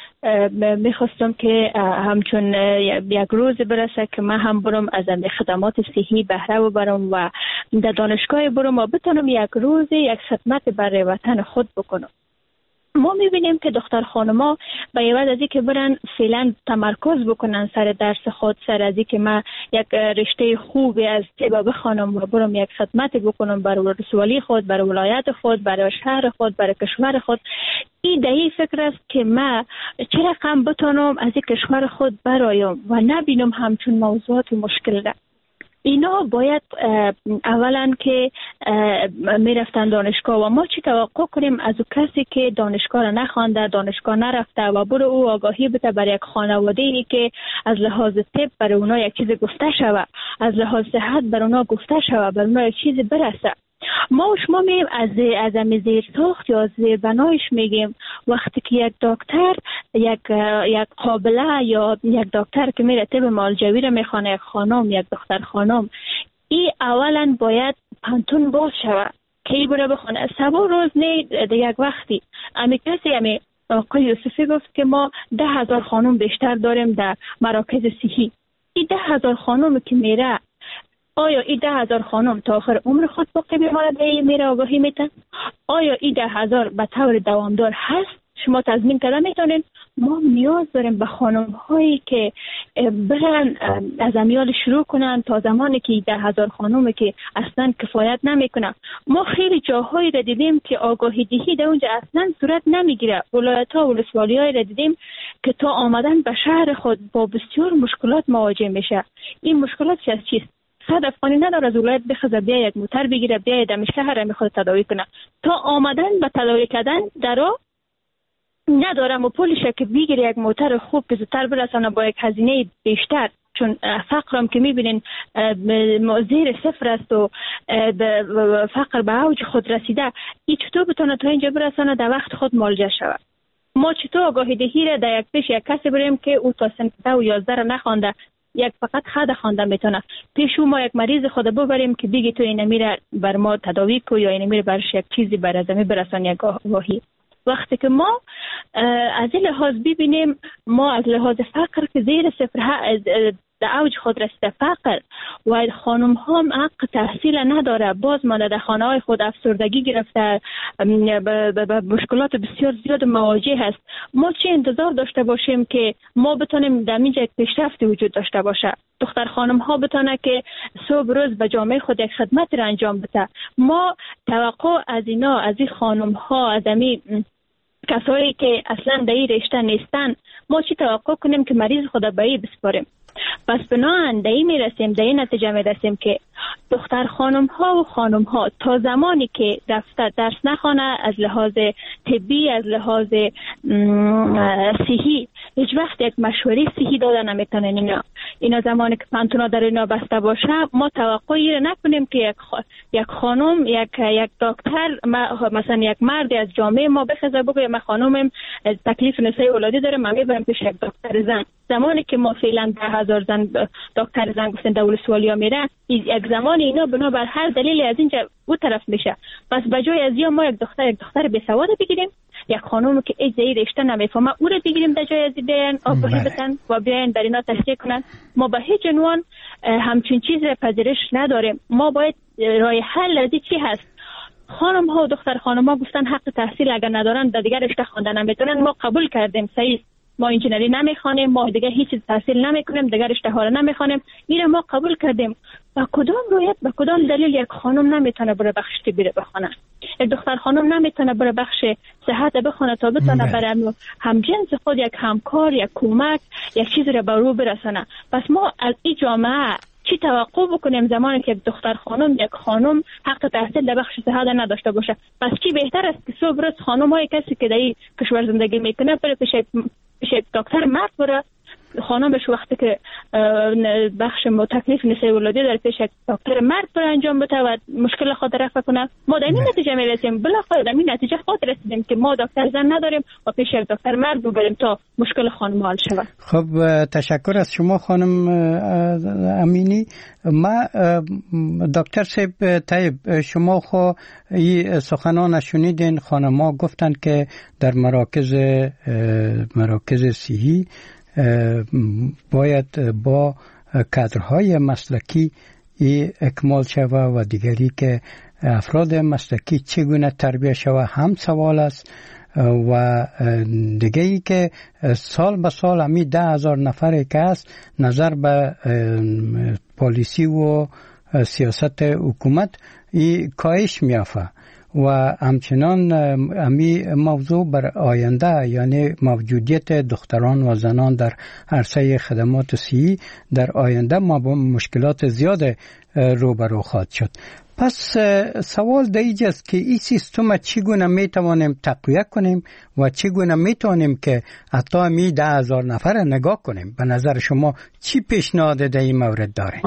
میخواستم که همچون یک روز برسه که من هم برم از خدمات صحی بهره ببرم و در دانشگاه برم و بتونم یک روز یک خدمت برای وطن خود بکنم. ما میبینیم که دختر خانما به عوض از اینکه برن فعلا تمرکز بکنن سر درس خود، سر از اینکه من یک رشته خوبی از طب بخوانم و برم یک خدمت بکنم برای ولسوالی خود، برای ولایت خود، برای شهر خود، برای کشور خود، این دایی فکر است که من چه رقم بتونم از این کشور خود برایم و نبینم همچون موضوعات مشکل ده. اینا باید اولا که میرفتن دانشگاه و ما چی توقع کنیم از او کسی که دانشگاه را نخوانده، دانشگاه نرفته و برو او آگاهی بده برای یک خانواده ای که از لحاظ طب برای اونا یک چیز گفته شوه، از لحاظ صحت برای اونا گفته شوه، برای اونا یک چیز برسه. ما و شما میگیم از زیر ساخت یا زیر بنایش میگیم وقتی که یک دکتر یک قابله یا یک دکتر که میره طب مالجوی رو میخوانه، یک خانم، یک دختر خانم، این اولا باید پانتون باز شوه که ای بره بخونه. سبا روز نه یک وقتی امی کسی آقای یوسفی گفت که ما 10,000 خانم بیشتر داریم در مراکز صحی. این 10,000 خانم که میره، آیا این 10,000 خانم تا آخر عمر خود باقی بماند به میره آگاهی میتن؟ آیا این 10,000 به طور دوامدار هست؟ شما تضمین کردن میتونین؟ ما نیاز داریم به خانم هایی که برن از امیال شروع کنن تا زمانی که 10,000 خانم که اصلا کفایت نمیکنه. ما خیلی جاهایی را دیدیم که آگاهی دهی در اونجا اصلا صورت نمیگیره. ولایت ها و ولسوالی هایی را دیدیم که تا آمدن به شهر خود با بسیار مشکلات مواجه میشه. این مشکلات چیست؟ 100 افغانی نداره از ولایت بخزه بیا یک موتر بگیره بیا در شهر میخواد تداوی کنه، تا آمدن به تداوی کردن درو ندارم و پولش که بگیره یک موتر خوب که زودتر برسانه با یک هزینه بیشتر، چون فقرم که میبینین زیر صفر است و فقر به اوج خود رسیده، این چطور بتونه تا اینجا برسانه در وقت خود مالجه شود؟ ما چطور آگاهی دهی را در یک پیش یک کسی بریم که او تا سن 10 و 11 را نخوانده، یک فقط خود خوانده میتونه، پیش ما یک مریض خود ببریم که بگی تو این میره بر ما تداوی کو یا این میره برش یک چیزی بر ازمی برسان یک آگاهی. وقتی که ما از این لحاظ ببینیم، ما از لحاظ فقر که زیر صفر در اوج خود رسیده فقر و خانم ها هم حق تحصیل نداره، باز ما در خانه های خود افسردگی گرفته، به مشکلات بسیار زیاد مواجه هست. ما چه انتظار داشته باشیم که ما بتونیم در اینجا یک پیشرفت وجود داشته باشه؟ دختر خانم ها بتونه که صبح روز به جامعه خود یک خدمت را انجام بده. ما توقع از اینا، از این خانم ها، از این کسایی که اصلا در این رشته نیستن، ما چی توقع کنیم که مریض خود به این بسپاریم؟ پس بناهن در این میرسیم، در این نتیجه میرسیم که دختر خانم ها و خانم ها تا زمانی که رفته درس نخوانه، از لحاظ طبی، از لحاظ صحی هیچ وقت یک مشوره صحی داده نمیتونن. اینا اینا زمانی که پانتونا در اینا بسته باشه ما توقعی را نکنیم که یک خانم یک دکتر مثلا یک مرد از جامعه ما بخزه بگه من خانمم تکلیف نسای ولادی داره من میبرم پیش یک دکتر زن. زمانی که ما فعلا 10,000 زن دکتر زن گفتن دولت سوالیا میره یک زمانی اینا بنابر هر دلیلی از اینجا اون طرف میشه. پس بجای از یا ما یک دختر بسواد بگیریم یک خانم که اجازه رشته نمیفهمه او رو بگیریم در جای از بیان آگاهی بدن و بیان بر اینا تشریح کنن. ما به هیچ عنوان همچین چیز پذیرش نداریم. ما باید راه حل از چی هست. خانم ها و دختر خانم ها گفتن حق تحصیل اگر ندارن در دیگر رشته خواندن نمیتونن. ما قبول کردیم صحیح ما انجینری نمیخوانیم ما دیگه هیچ چیز تحصیل نمیکنیم دیگه رشته ها رو نمیخوانیم این ما قبول کردیم. با کدام رویت با کدام دلیل یک خانم نمیتونه بره بخش طبی بخونه یک دختر خانم نمیتونه بره بخش صحت بخونه تا بتونه برای همجنس خود یک همکار یک کمک یک چیزی رو به رو برسونه. پس ما از این جامعه چی توقع بکنیم زمانی که یک دختر خانم یک خانم حق تحصیل در بخش صحت نداشته باشه؟ پس چی بهتر است که صبح روز خانم های کسی که در این کشور زندگی میکنه بره پیش دکتر مرد بره خانمش وقتی که بخش تکلیف نسای ولادی در پیش دکتر مرد بره انجام بده و مشکل خود رفع کنه. ما در این نتیجه میرسیم بالاخره در این نتیجه خود رسیدیم که ما دکتر زن نداریم و پیش دکتر مرد ببریم تا مشکل خانم حل شود. خب تشکر از شما خانم امینی. ما دکتر صاحب طیب شما خو این سخنان شنیدین خانم‌ها گفتند که در مراکز صحی باید با کادرهای مسلکی اکمال شود و دیگری که افراد مسلکی چگونه تربیت شود هم سوال است و دیگه ای که سال به سال همی 10,000 نفر که است نظر به پالیسی و سیاست حکومت کاهش میافته و همچنان امی موضوع بر آینده یعنی موجودیت دختران و زنان در عرصه خدمات صحی در آینده ما با مشکلات زیاد روبرو خواهد شد. پس سوال دیگه است که این سیستم چگونه میتوانیم تقویت کنیم و چگونه میتوانیم که حتی می 10,000 نفر نگاه کنیم. به نظر شما چی پیشنهاد در این مورد داره؟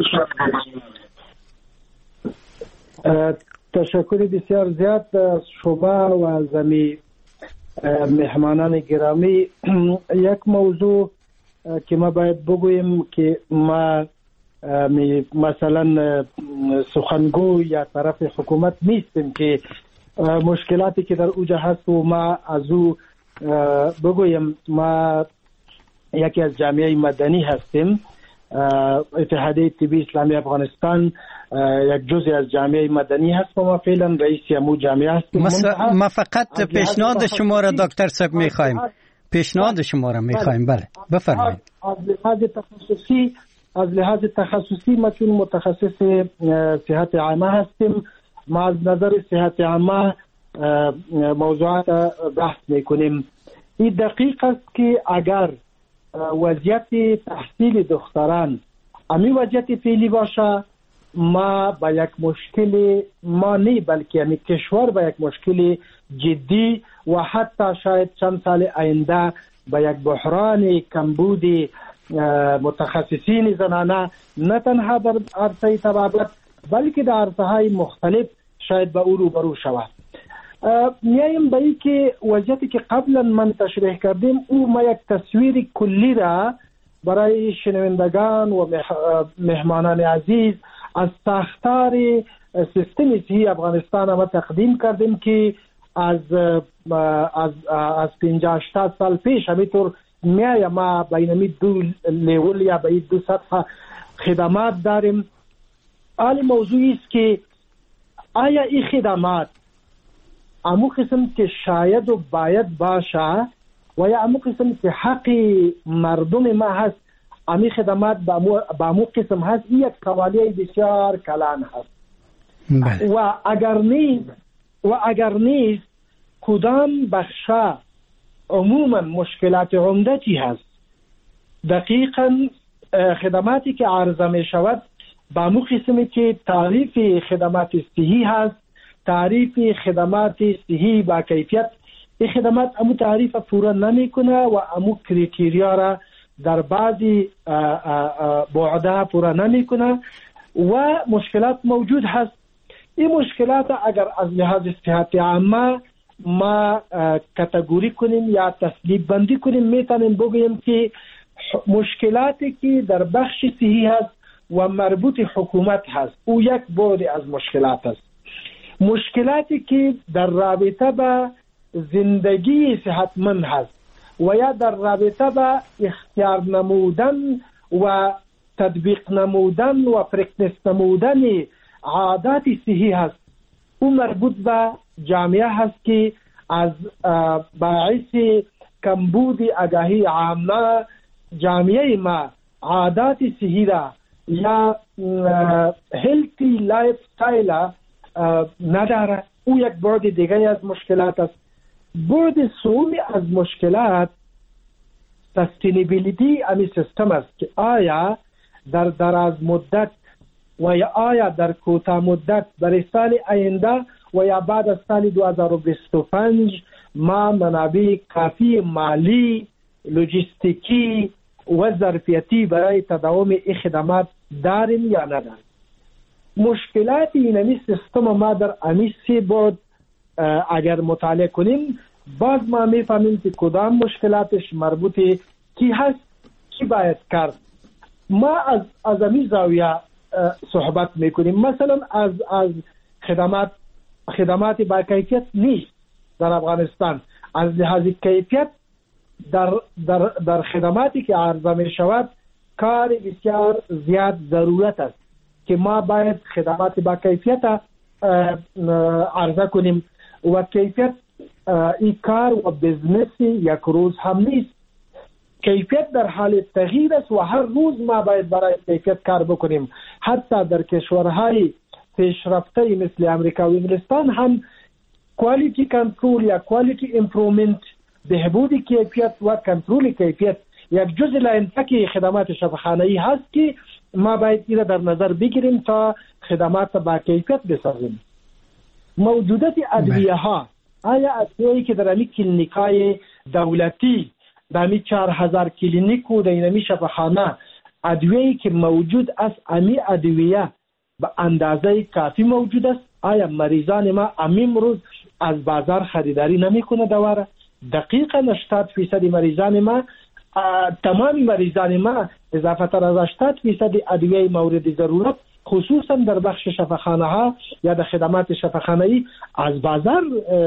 تشکر بسیار زیاد از شما و از مهمانان گرامی. یک موضوع که ما باید بگوییم که ما مثلا سخنگو یا طرف حکومت نیستیم که مشکلاتی که در اوجه هست و ما از او بگویم. ما یکی از جامعه مدنی هستیم. اتحادیه طبی اسلامی افغانستان یک جزء از جامعه مدنی هست و ما فعلا رئیس امو جامعه هستیم. ما فقط پیشنهاد شما را دکتر صاحب میخوایم. پیشنهاد شما را میخوایم. بله بفرمایید. از لحاظ تخصصی ما چون متخصص صحت عامه هستیم ما از نظر صحت عامه موضوعات بحث میکنیم. این دقیق است که اگر وضعیت تحصیل دختران امی وضعیت فعلی باشه ما با یک مشکل ما نه بلکه یعنی کشور با یک مشکل جدی و حتی شاید چند سال آینده با یک بحران کمبود متخصصین زنانه نه تنها در عرصه طبابت بلکه در عرصه های مختلف شاید با او روبرو شود. میایم به این که وضعیتی که قبلا من تشریح کردیم او ما یک تصویر کلی را برای شنوندگان و مهمانان عزیز از ساختار سیستم صحی افغانستان ما تقدیم کردیم که از 50-80 سال پیش همینطور میایم ما بین دو لیول یا بین دو سطح خدمات داریم. حال موضوعی است که آیا این خدمات امو قسم که شاید و باید باشه و یا امو قسم که حق مردم ما هست امی خدمات با امو قسم هست این یک سوالیه بسیار کلان هست. و اگر نیست کدام بخشا عموما مشکلات عمده چی هست؟ دقیقا خدماتی که عرضه می شود با امو قسمی که تعریف خدمات صحی هست تعریف خدمات صحی با کیفیت این خدمات امو تعریف پورا نمی کنه و امو کریتریا را در بعضی بعدها پورا نمیکنه و مشکلات موجود هست. این مشکلات اگر از لحاظ صحت عامه ما کاتگوری کنیم یا تصنیف بندی کنیم، میتونیم بگوییم که مشکلاتی که در بخش صحی هست و مربوط حکومت هست او یک بعد از مشکلات است. مشکلاتی که در رابطه با زندگی صحتمند هست و یا در رابطه با اختیار نمودن و تطبیق نمودن و پرکتیس نمودن عادات صحی هست، او مربوط به جامعه هست که از باعث کمبود آگاهی عامه جامعه ما عادات صحی را یا هلتی لایف استایل نداره. او یک بعد دیگه از مشکلات است. بعد سومی از مشکلات سستینبیلیتی امی سیستم است که آیا در دراز مدت و یا آیا در کوتاه مدت برای سال آینده و یا بعد از سال 2025 ما منابع کافی مالی، لوجستیکی و ظرفیتی برای تداوم این خدمات داریم یا نداریم. مشکلات این سیستم ما در امی سه بعد اگر مطالعه کنیم باز ما میفهمیم که کدام مشکلاتش مربوط کی هست، کی باید کرد. ما از امی زاویه صحبت میکنیم. مثلا از خدمات با کیفیت نیست در افغانستان. از لحاظ کیفیت در خدماتی که عرضه می شود کار بسیار زیاد ضرورت است که ما باید خدمات با کیفیت عرضه کنیم و کیفیت این کار و بزنس یک روز هم نیست. کیفیت در حال تغییر است و هر روز ما باید برای کیفیت کار بکنیم. حتی در کشورهای پیشرفته مثل امریکا و انگلستان هم کوالیتی کنترل یا کوالیتی امپروومنت، بهبود کیفیت و کنترل کیفیت یک جزء لاینفک خدمات شفاخانه‌ای هست که ما باید این در نظر بگیریم تا خدمات با کیفیت بسازیم. موجودات ادویه ها، آیا ادویه‌ای که در امی کلینیکای دولتی در امی 4000 کلینیک و در امی شفاخانه ادویه‌ای که موجود است، امی ادویه به اندازه کافی موجود است؟ آیا مریضان ما امروز از بازار خریداری نمیکنه دواره؟ دقیقاً 80% مریضان ما، تمام مریضان ما اضافه تر از 80% ادویه مورد ضرورت خصوصا در بخش شفاخانه ها یا در خدمات شفاخانه‌ای از بازار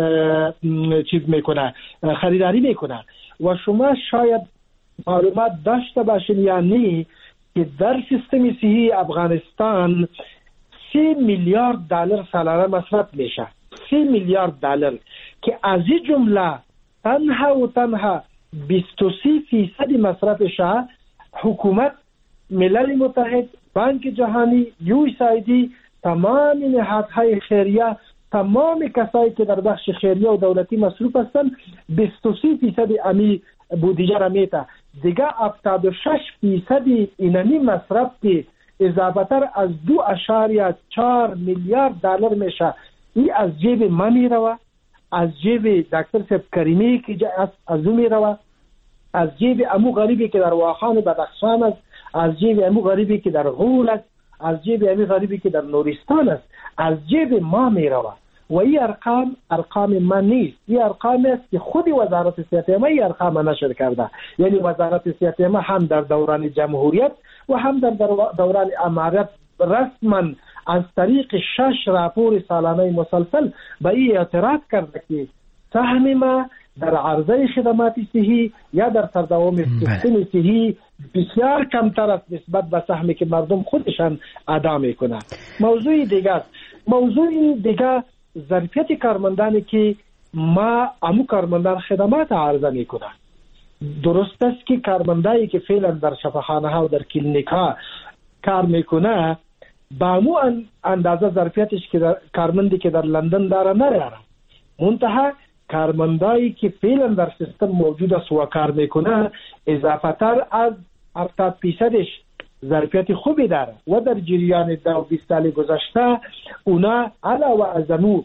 خریداری میکنه. و شما شاید معلومات داشته باشین یا نه که در سیستم صحی افغانستان 3 میلیارد دلار سالانه مصرف میشه. 3 میلیارد دلار که از این جمله تنها 23% مصرفش حکومت، ملل متحد، بانک جهانی، USAID، تمام نهادهای خیریه، تمام کسایی که در بخش خیریه و دولتی مصروف هستند 23% امی بودجه را میته. دیگه 76% اینمی مصرف که اضافه تر از 2.4 میلیارد دلار میشه، این از جیب ما میروه، از جیب دکتر صاحب کریمی که از او میروه، از جیب امو غریبی که در واخان بدخشان است، از جیب امو غریبی که در غول است، از جیب امو غریبی که در نورستان است، از جیب ما میروه. و این ارقام ما نیست، این ارقام است که خود وزارت صحت ما این ارقام نشر کرده. یعنی وزارت صحت ما هم در دوران جمهوریت و هم در دوران امارت رسما از طریق 6 راپور سالانه مسلسل به این اعتراف کرده که سهم ما در عرضه خدمات صحی یا در تداوم سیستم صحی بسیار کمتر است نسبت به سهمی که مردم خودشان ادا میکنند. موضوع دیگه ظرفیت کارمندانی که ما امو کارمندان خدمات عرضه میکنند. درست است که کارمندایی که فعلا در شفاخانه ها و در کلینیک ها کار میکنه با امو اندازه ظرفیتش که کارمندی که در لندن داره نداره. منتها کارمندایی که فعلا در سیستم موجود است و کار میکنه اضافه تر از 70% ظرفیت خوبی داره و در جریان 20 سال گذشته اونا علاوه از امو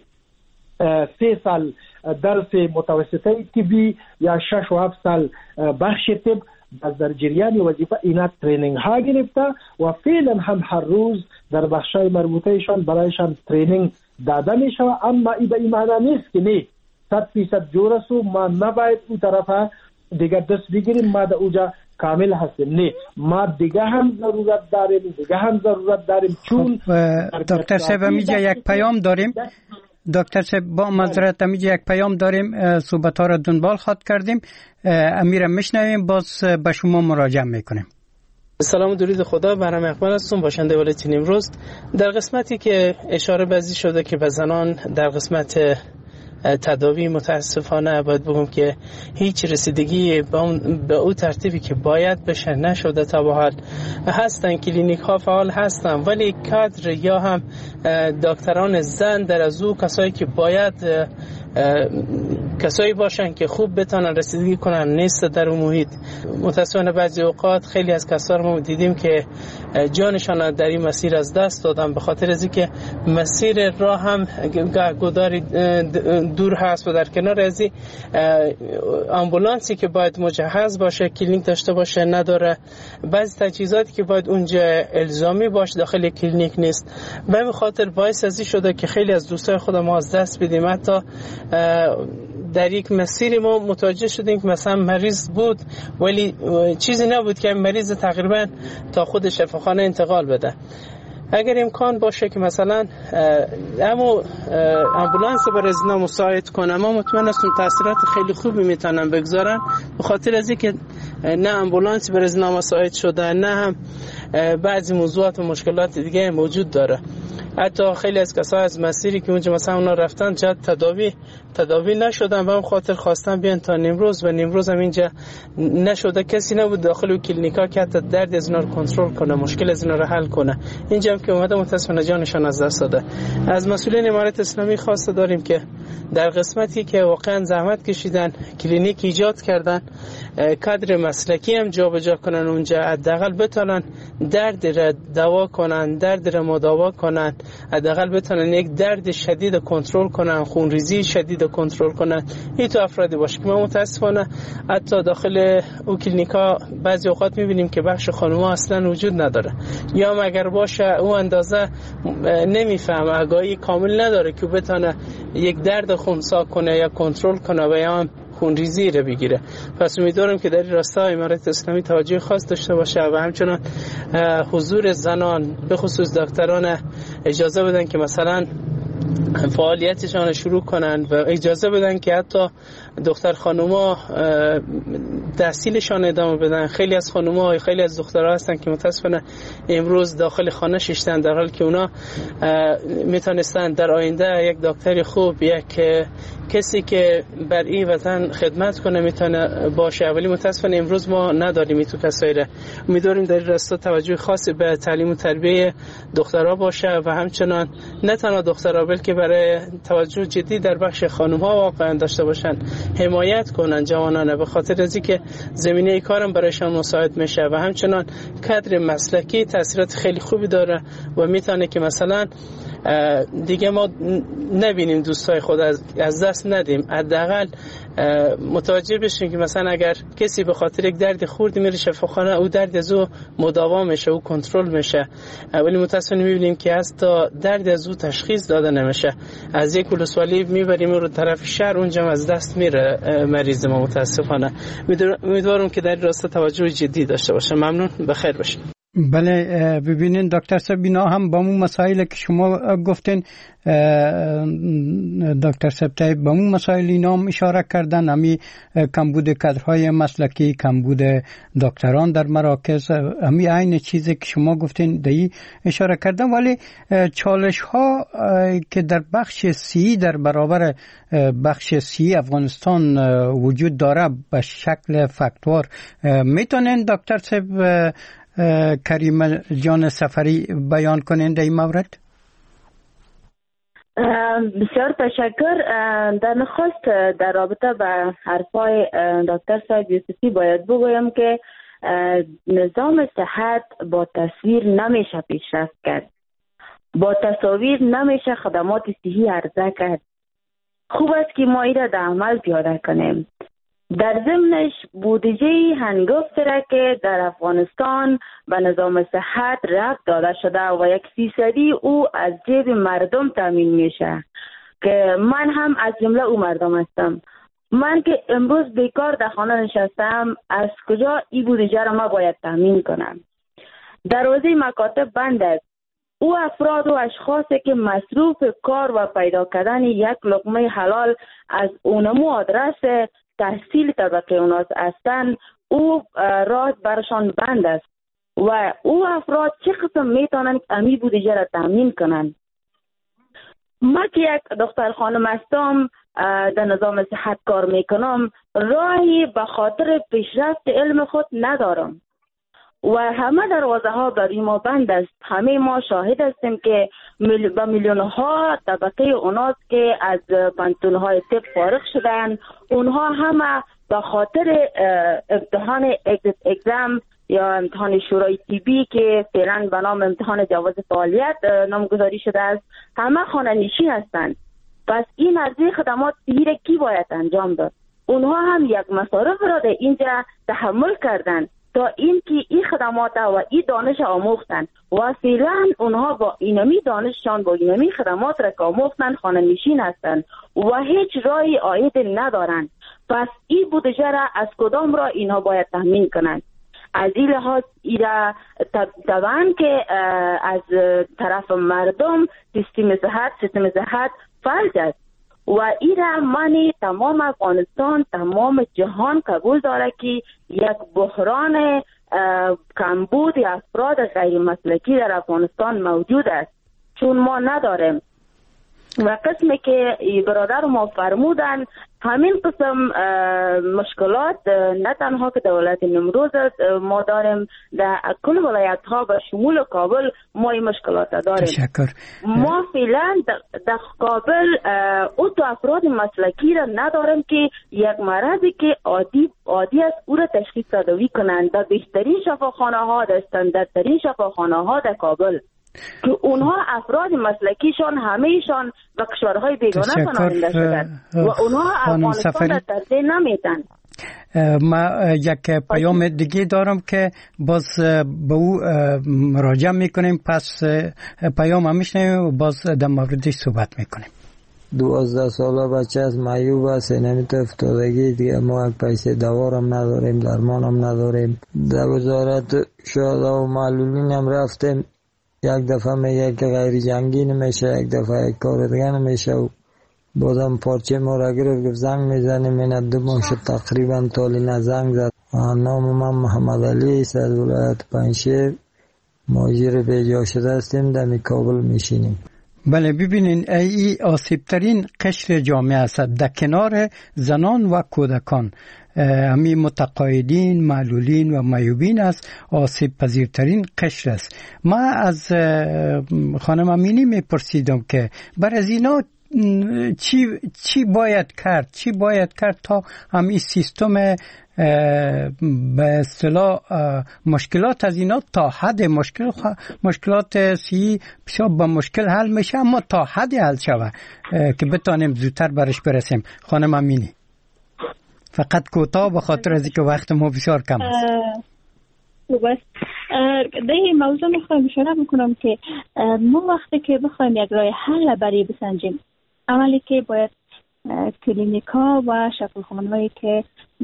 3 سال درس متوسطه طبی یا 6 و 7 سال بخش طب در جریان وظیفه اینا ترینینگ ها گرفته و فعلا هم هر روز در بخشای مربوطه ایشان برایشان ترینینگ داده می شود. اما این به این معنی نیست که نه 100% جور است و ما نباید اون طرف دیگه دست بگیریم، ما در اوجا کامل هستیم. نه، ما دیگه هم ضرورت داریم چون دکتر صاحب میگه یک پیام داریم. دکتر صاحب با معذرت میگه یک پیام داریم، صحبت ها را دنبال خواد کردیم، امیرم میشنویم، باز به شما مراجعه میکنیم. سلام و درود خدا، برام اقبال هستم، باشنده ولایت امروز. در قسمتی که اشاره بازی شده که به زنان در قسمت تداوی متاسفانه باید بگم که هیچ رسیدگی به اون ترتیبی که باید بشه نشده. تا به حال هستن کلینیک ها فعال هستن، ولی کادر یا هم دکتران زن در از او کسایی که باید کسایی باشن که خوب بتونن رسیدگی کنن نیست در اون محیط. متاسفانه بعضی اوقات خیلی از کسا رو دیدیم که جانشان در این مسیر از دست دادن به خاطر از اینکه مسیر راه هم گوداری دور هست و در کنار از این آمبولانسی که باید مجهز باشه، کلینیک داشته باشه نداره. بعضی تجهیزاتی که باید اونجا الزامی باشه داخل کلینیک نیست. به این خاطر باعث از این شده که خیلی از دوستای خود ما از دست بدیم. حتی در یک مسیری ما متوجه شدیم که مثلا مریض بود ولی چیزی نبود که مریض تقریبا تا خود شفاخانه انتقال بده. اگر امکان باشه که مثلا اما امبولانس برای زنا مساعد کنه، ما مطمئن هستم تاثیرات خیلی خوبی میتونن بگذارن، به خاطر از اینکه نه امبولانس برای زنا مساعد شده، نه هم بعضی موضوعات و مشکلات دیگه موجود داره. حتی خیلی از کسا از مسیری که اونجا مثلا اونا رفتن جد تداوی نشدن، به اون خاطر خواستن بیان تا نیمروز و نیمروز هم اینجا نشده. کسی نبود داخل کلینیکا که حتی درد از اینا رو کنترل کنه، مشکل از اینا رو حل کنه. اینجا هم که اومده متاسفانه جانشان از دست داده. از مسئولین امارت اسلامی خواسته داریم که در قسمتی که واقعا زحمت کشیدن کلینیک ایجاد کردن، کادر مسلکی هم جابجا کنن اونجا، حداقل بتونن درد را دوا کنن، درد را مداوا کنن، حداقل بتونن یک درد شدید کنترل کنن، خونریزی شدید کنترل کنن. این تو افرادی باشه که ما متاسفانه حتی داخل او کلینیکا بعضی اوقات میبینیم که بخش خانوما اصلا وجود نداره، یا اگر باشه او اندازه نمیفهم، آگاهی کامل نداره که بتونه یک درد خونسا کنه یا کنترل کنه و یا خونریزی رو بگیره. پس امیدوارم که در این راستا امارت اسلامی توجه خاص داشته باشه و همچنان حضور زنان به خصوص دکتران اجازه بدن که مثلا فعالیتشان شروع کنن و اجازه بدن که حتی دختر خانوما تحصیلشان ادامه بدن. خیلی از خانوما، خیلی از دخترها هستن که متاسفانه امروز داخل خانه ششتن، در حالی که اونا میتونستن در آینده یک دکتر خوب، یک کسی که بر این وطن خدمت کنه میتونه باشه، ولی متاسفانه امروز ما نداریم این تو کسایی را. امیدواریم در این راستا توجه خاصی به تعلیم و تربیه دخترها باشه و همچنان نه تنها دخترها بلکه برای توجه جدی در بخش خانم‌ها واقعا داشته باشن، حمایت کنن جوانانه، به خاطر از اینکه زمینه کارم برایشان مساعد میشه و همچنان کادر مسلکی تاثیرات خیلی خوبی داره و میتونه که مثلا دیگه ما نبینیم دوستای خود از دست ندیم. حداقل متوجه بشیم که مثلا اگر کسی به خاطر یک درد خوردی میره شفاخانه، او درد از او مداوا میشه، او کنترل میشه، ولی متاسفانه میبینیم که حتی درد از او تشخیص داده نمیشه. از یک ولسوالی میبریم رو طرف شهر، اونجا از دست میره مریض ما متاسفانه. امیدوارم که در راستا توجه جدی داشته باشه. ممنون، بخیر باشید. بله، ببینین دکتر صاحب اینا هم با اون مسائل که شما گفتین دکتر صاحب با اون مسائل اینا هم اشاره کردن، همی کمبود کادرهای مسلکی، کمبود دکتران در مراکز، همی عین چیزی که شما گفتین دی اشاره کردن. ولی چالش ها که در بخش سی در برابر بخش سی افغانستان وجود داره به شکل فاکتور، میتونین دکتر صاحب کریم جان سفری بیان کنند این مورد؟ بسیار تشکر. در نخست در رابطه با حرفای دکتر صاحب یوسفی باید بگویم که نظام صحت با تصویر نمیشه پیشرفت کرد، با تصاویر نمیشه خدمات صحی عرضه کرد. خوب است که ما این را در عمل پیاده کنیم. در ضمنش بودجه هنگفت را که در افغانستان به نظام صحت ربط داده شده و 1% او از جیب مردم تامین میشه که من هم از جمله او مردم هستم. من که امروز بیکار در خانه نشستم، از کجا این بودجه را ما باید تامین کنم؟ دروازه مکاتب بند است. او افراد و اشخاصی که مصروف کار و پیدا کردن یک لقمه حلال از اونمو آدرس تحصیل طبقه اوناس هستند، او راه برشان بند است و او افراد چه قسم میتونن امی بودجه را تامین کنن؟ ما که یک دختر خانم هستم، در نظام صحت کار میکنم، راهی به خاطر پیشرفت علم خود ندارم و همه دروازه ها برای ما بند است. همه ما شاهد هستیم که به میلیون ها طبقه اوناس که از پانتون های طب فارغ شدن، اونها همه به خاطر امتحان اگزم یا امتحان شورای طبی که فعلا به نام امتحان جواز فعالیت نامگذاری شده است، همه خانه نشین هستند. پس این عرضه خدمات صحی کی باید انجام داد؟ اونها هم یک مصارف را در اینجا تحمل کردند تا اینکه این خدمات و این دانش آموختن و فعلا اونها با اینمی دانششان با اینمی خدمات را که آموختن خانه نشین هستند و هیچ راهی عاید ندارند. پس این بودجه را از کدام را اینها باید تامین کنند؟ از این لحاظ ایرا طبعا که از طرف مردم سیستم صحت فلج است و ایرا معنی تمام افغانستان، تمام جهان قبول داره که یک بحران کمبود افراد غیر مسلکی در افغانستان موجود است، چون ما نداریم. و قسمی که برادر ما فرمودن همین قسم مشکلات نه تنها که دولت نمروز ما داریم، در کل ولایت ها به شمول کابل ما این مشکلات داریم. تشکر. ما فعلا در کابل او تو افراد مسلکی را نداریم که یک مرضی که عادی است او را تشخیص تداوی کنند در بهترین شفاخانه ها، در استانداردترین شفاخانه ها در کابل، که اونها افراد مسلکیشان همهشان به کشورهای بیگانه پناهنده شدند و اونها افغانستان را ترجیح نمیدن. ما یک پیام دیگه دارم که باز به او مراجعه میکنیم، پس پیام هم میشنیم و باز در موردش صحبت میکنیم. 12 ساله بچه از معیوب است، نمیتونه افتادگی دیگه، ما پیسه دوارم نداریم، درمانم نداریم. در وزارت شهدا و معلولین هم رفتیم، یک دفعه میگه که غیر جنگی نمیشه، یک دفعه یک کار دیگه نمیشه و بازم پارچه ما را گرفت زنگ میزنیم، این 2 ماه شد تقریبا تالی نزنگ زد. نام من محمد علی است، از ولایت پنجشیر، مهاجر بیجا شده هستیم، در کابل میشینیم. بله، ببینین ای آسیبترین قشر جامعه است، در کنار زنان و کودکان. همین متقاعدین، معلولین و معیوبین است، آسیب پذیرترین قشر است. ما از خانم امینی میپرسیدم که بر از اینا چی باید کرد تا همین سیستم به اصطلاح مشکلات از اینا تا حد مشکلات سی بسیار با مشکل حل میشه، اما تا حد حل شوه که بتانیم زودتر برش برسیم. خانم امینی فقط کوتاه به خاطر از اینکه وقت ما بسیار کم است. در این موضوع میخوایم اشاره بکنم که ما وقتی که بخوایم یک راه حل برای بسنجیم، عملی که باید کلینیکا و شفاخانه‌هایی که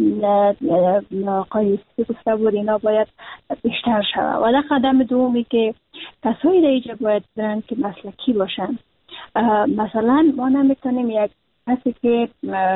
آقای یوسفی گفته بود اینا باید بیشتر شود و در قدم دومی که کسایی را اینجا باید برن که مسلکی باشن. مثلا ما نمیتونیم یک کسی که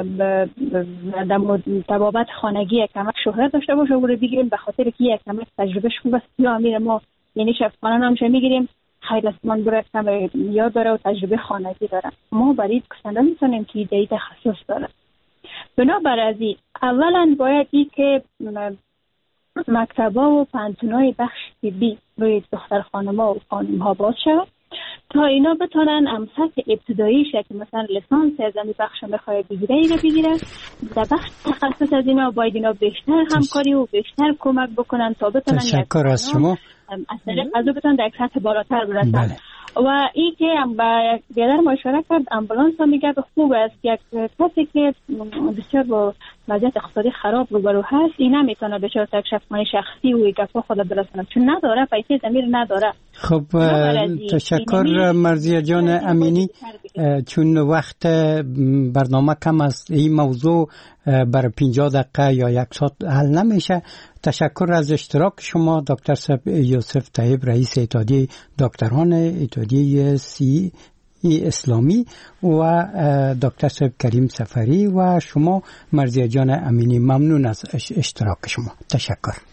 در بابت خانگی یک کمک شهرت داشته باشه و رو بگیریم به خاطر که یک کمک تجربهش خوب است یا امیر ما یعنی شفاخانه نامشه میگیریم خیلی است من برای کم یاد داره و تجربه خانگی داره. ما برای کسنده میتونیم که ایده تخصص داره. بنابر از این اولا باید این که مکتبا و پانتونای بخش طبی روی دختر خانم‌ها و خانم‌ها باز شود تا اینا بتونن امسک ابتداییش که مثلا لیسانس از این بخش میخواد بگیره اینو بگیرن. در بخش تخصص از اینا باید اینا بیشتر همکاری و بیشتر کمک بکنن تا بتونن تشکر از شما. از طریق از بتونن در یک سطح بالاتر برسن. و این که با بیادر مشورت کرد امبولانس هم میگه که خوب است یک کسی که بسیار با وضعیت اقتصادی خراب روبرو هست این نمیتونه بچه تکشف کنه شخصی و گفت خود برسونه چون نداره پیسه ضمیر نداره. خب تشکر مرضیه جان امینی. چون وقت برنامه کم است این موضوع بر 50 دقیقه یا 1 ساعت حل نمیشه. تشکر از اشتراک شما دکتر صاحب یوسف طیب رئیس اتحادیه دکتران اتحادیه سی اسلامی و دکتر صاحب کریم سفری و شما مرضیه جان امینی. ممنون از اشتراک شما. تشکر.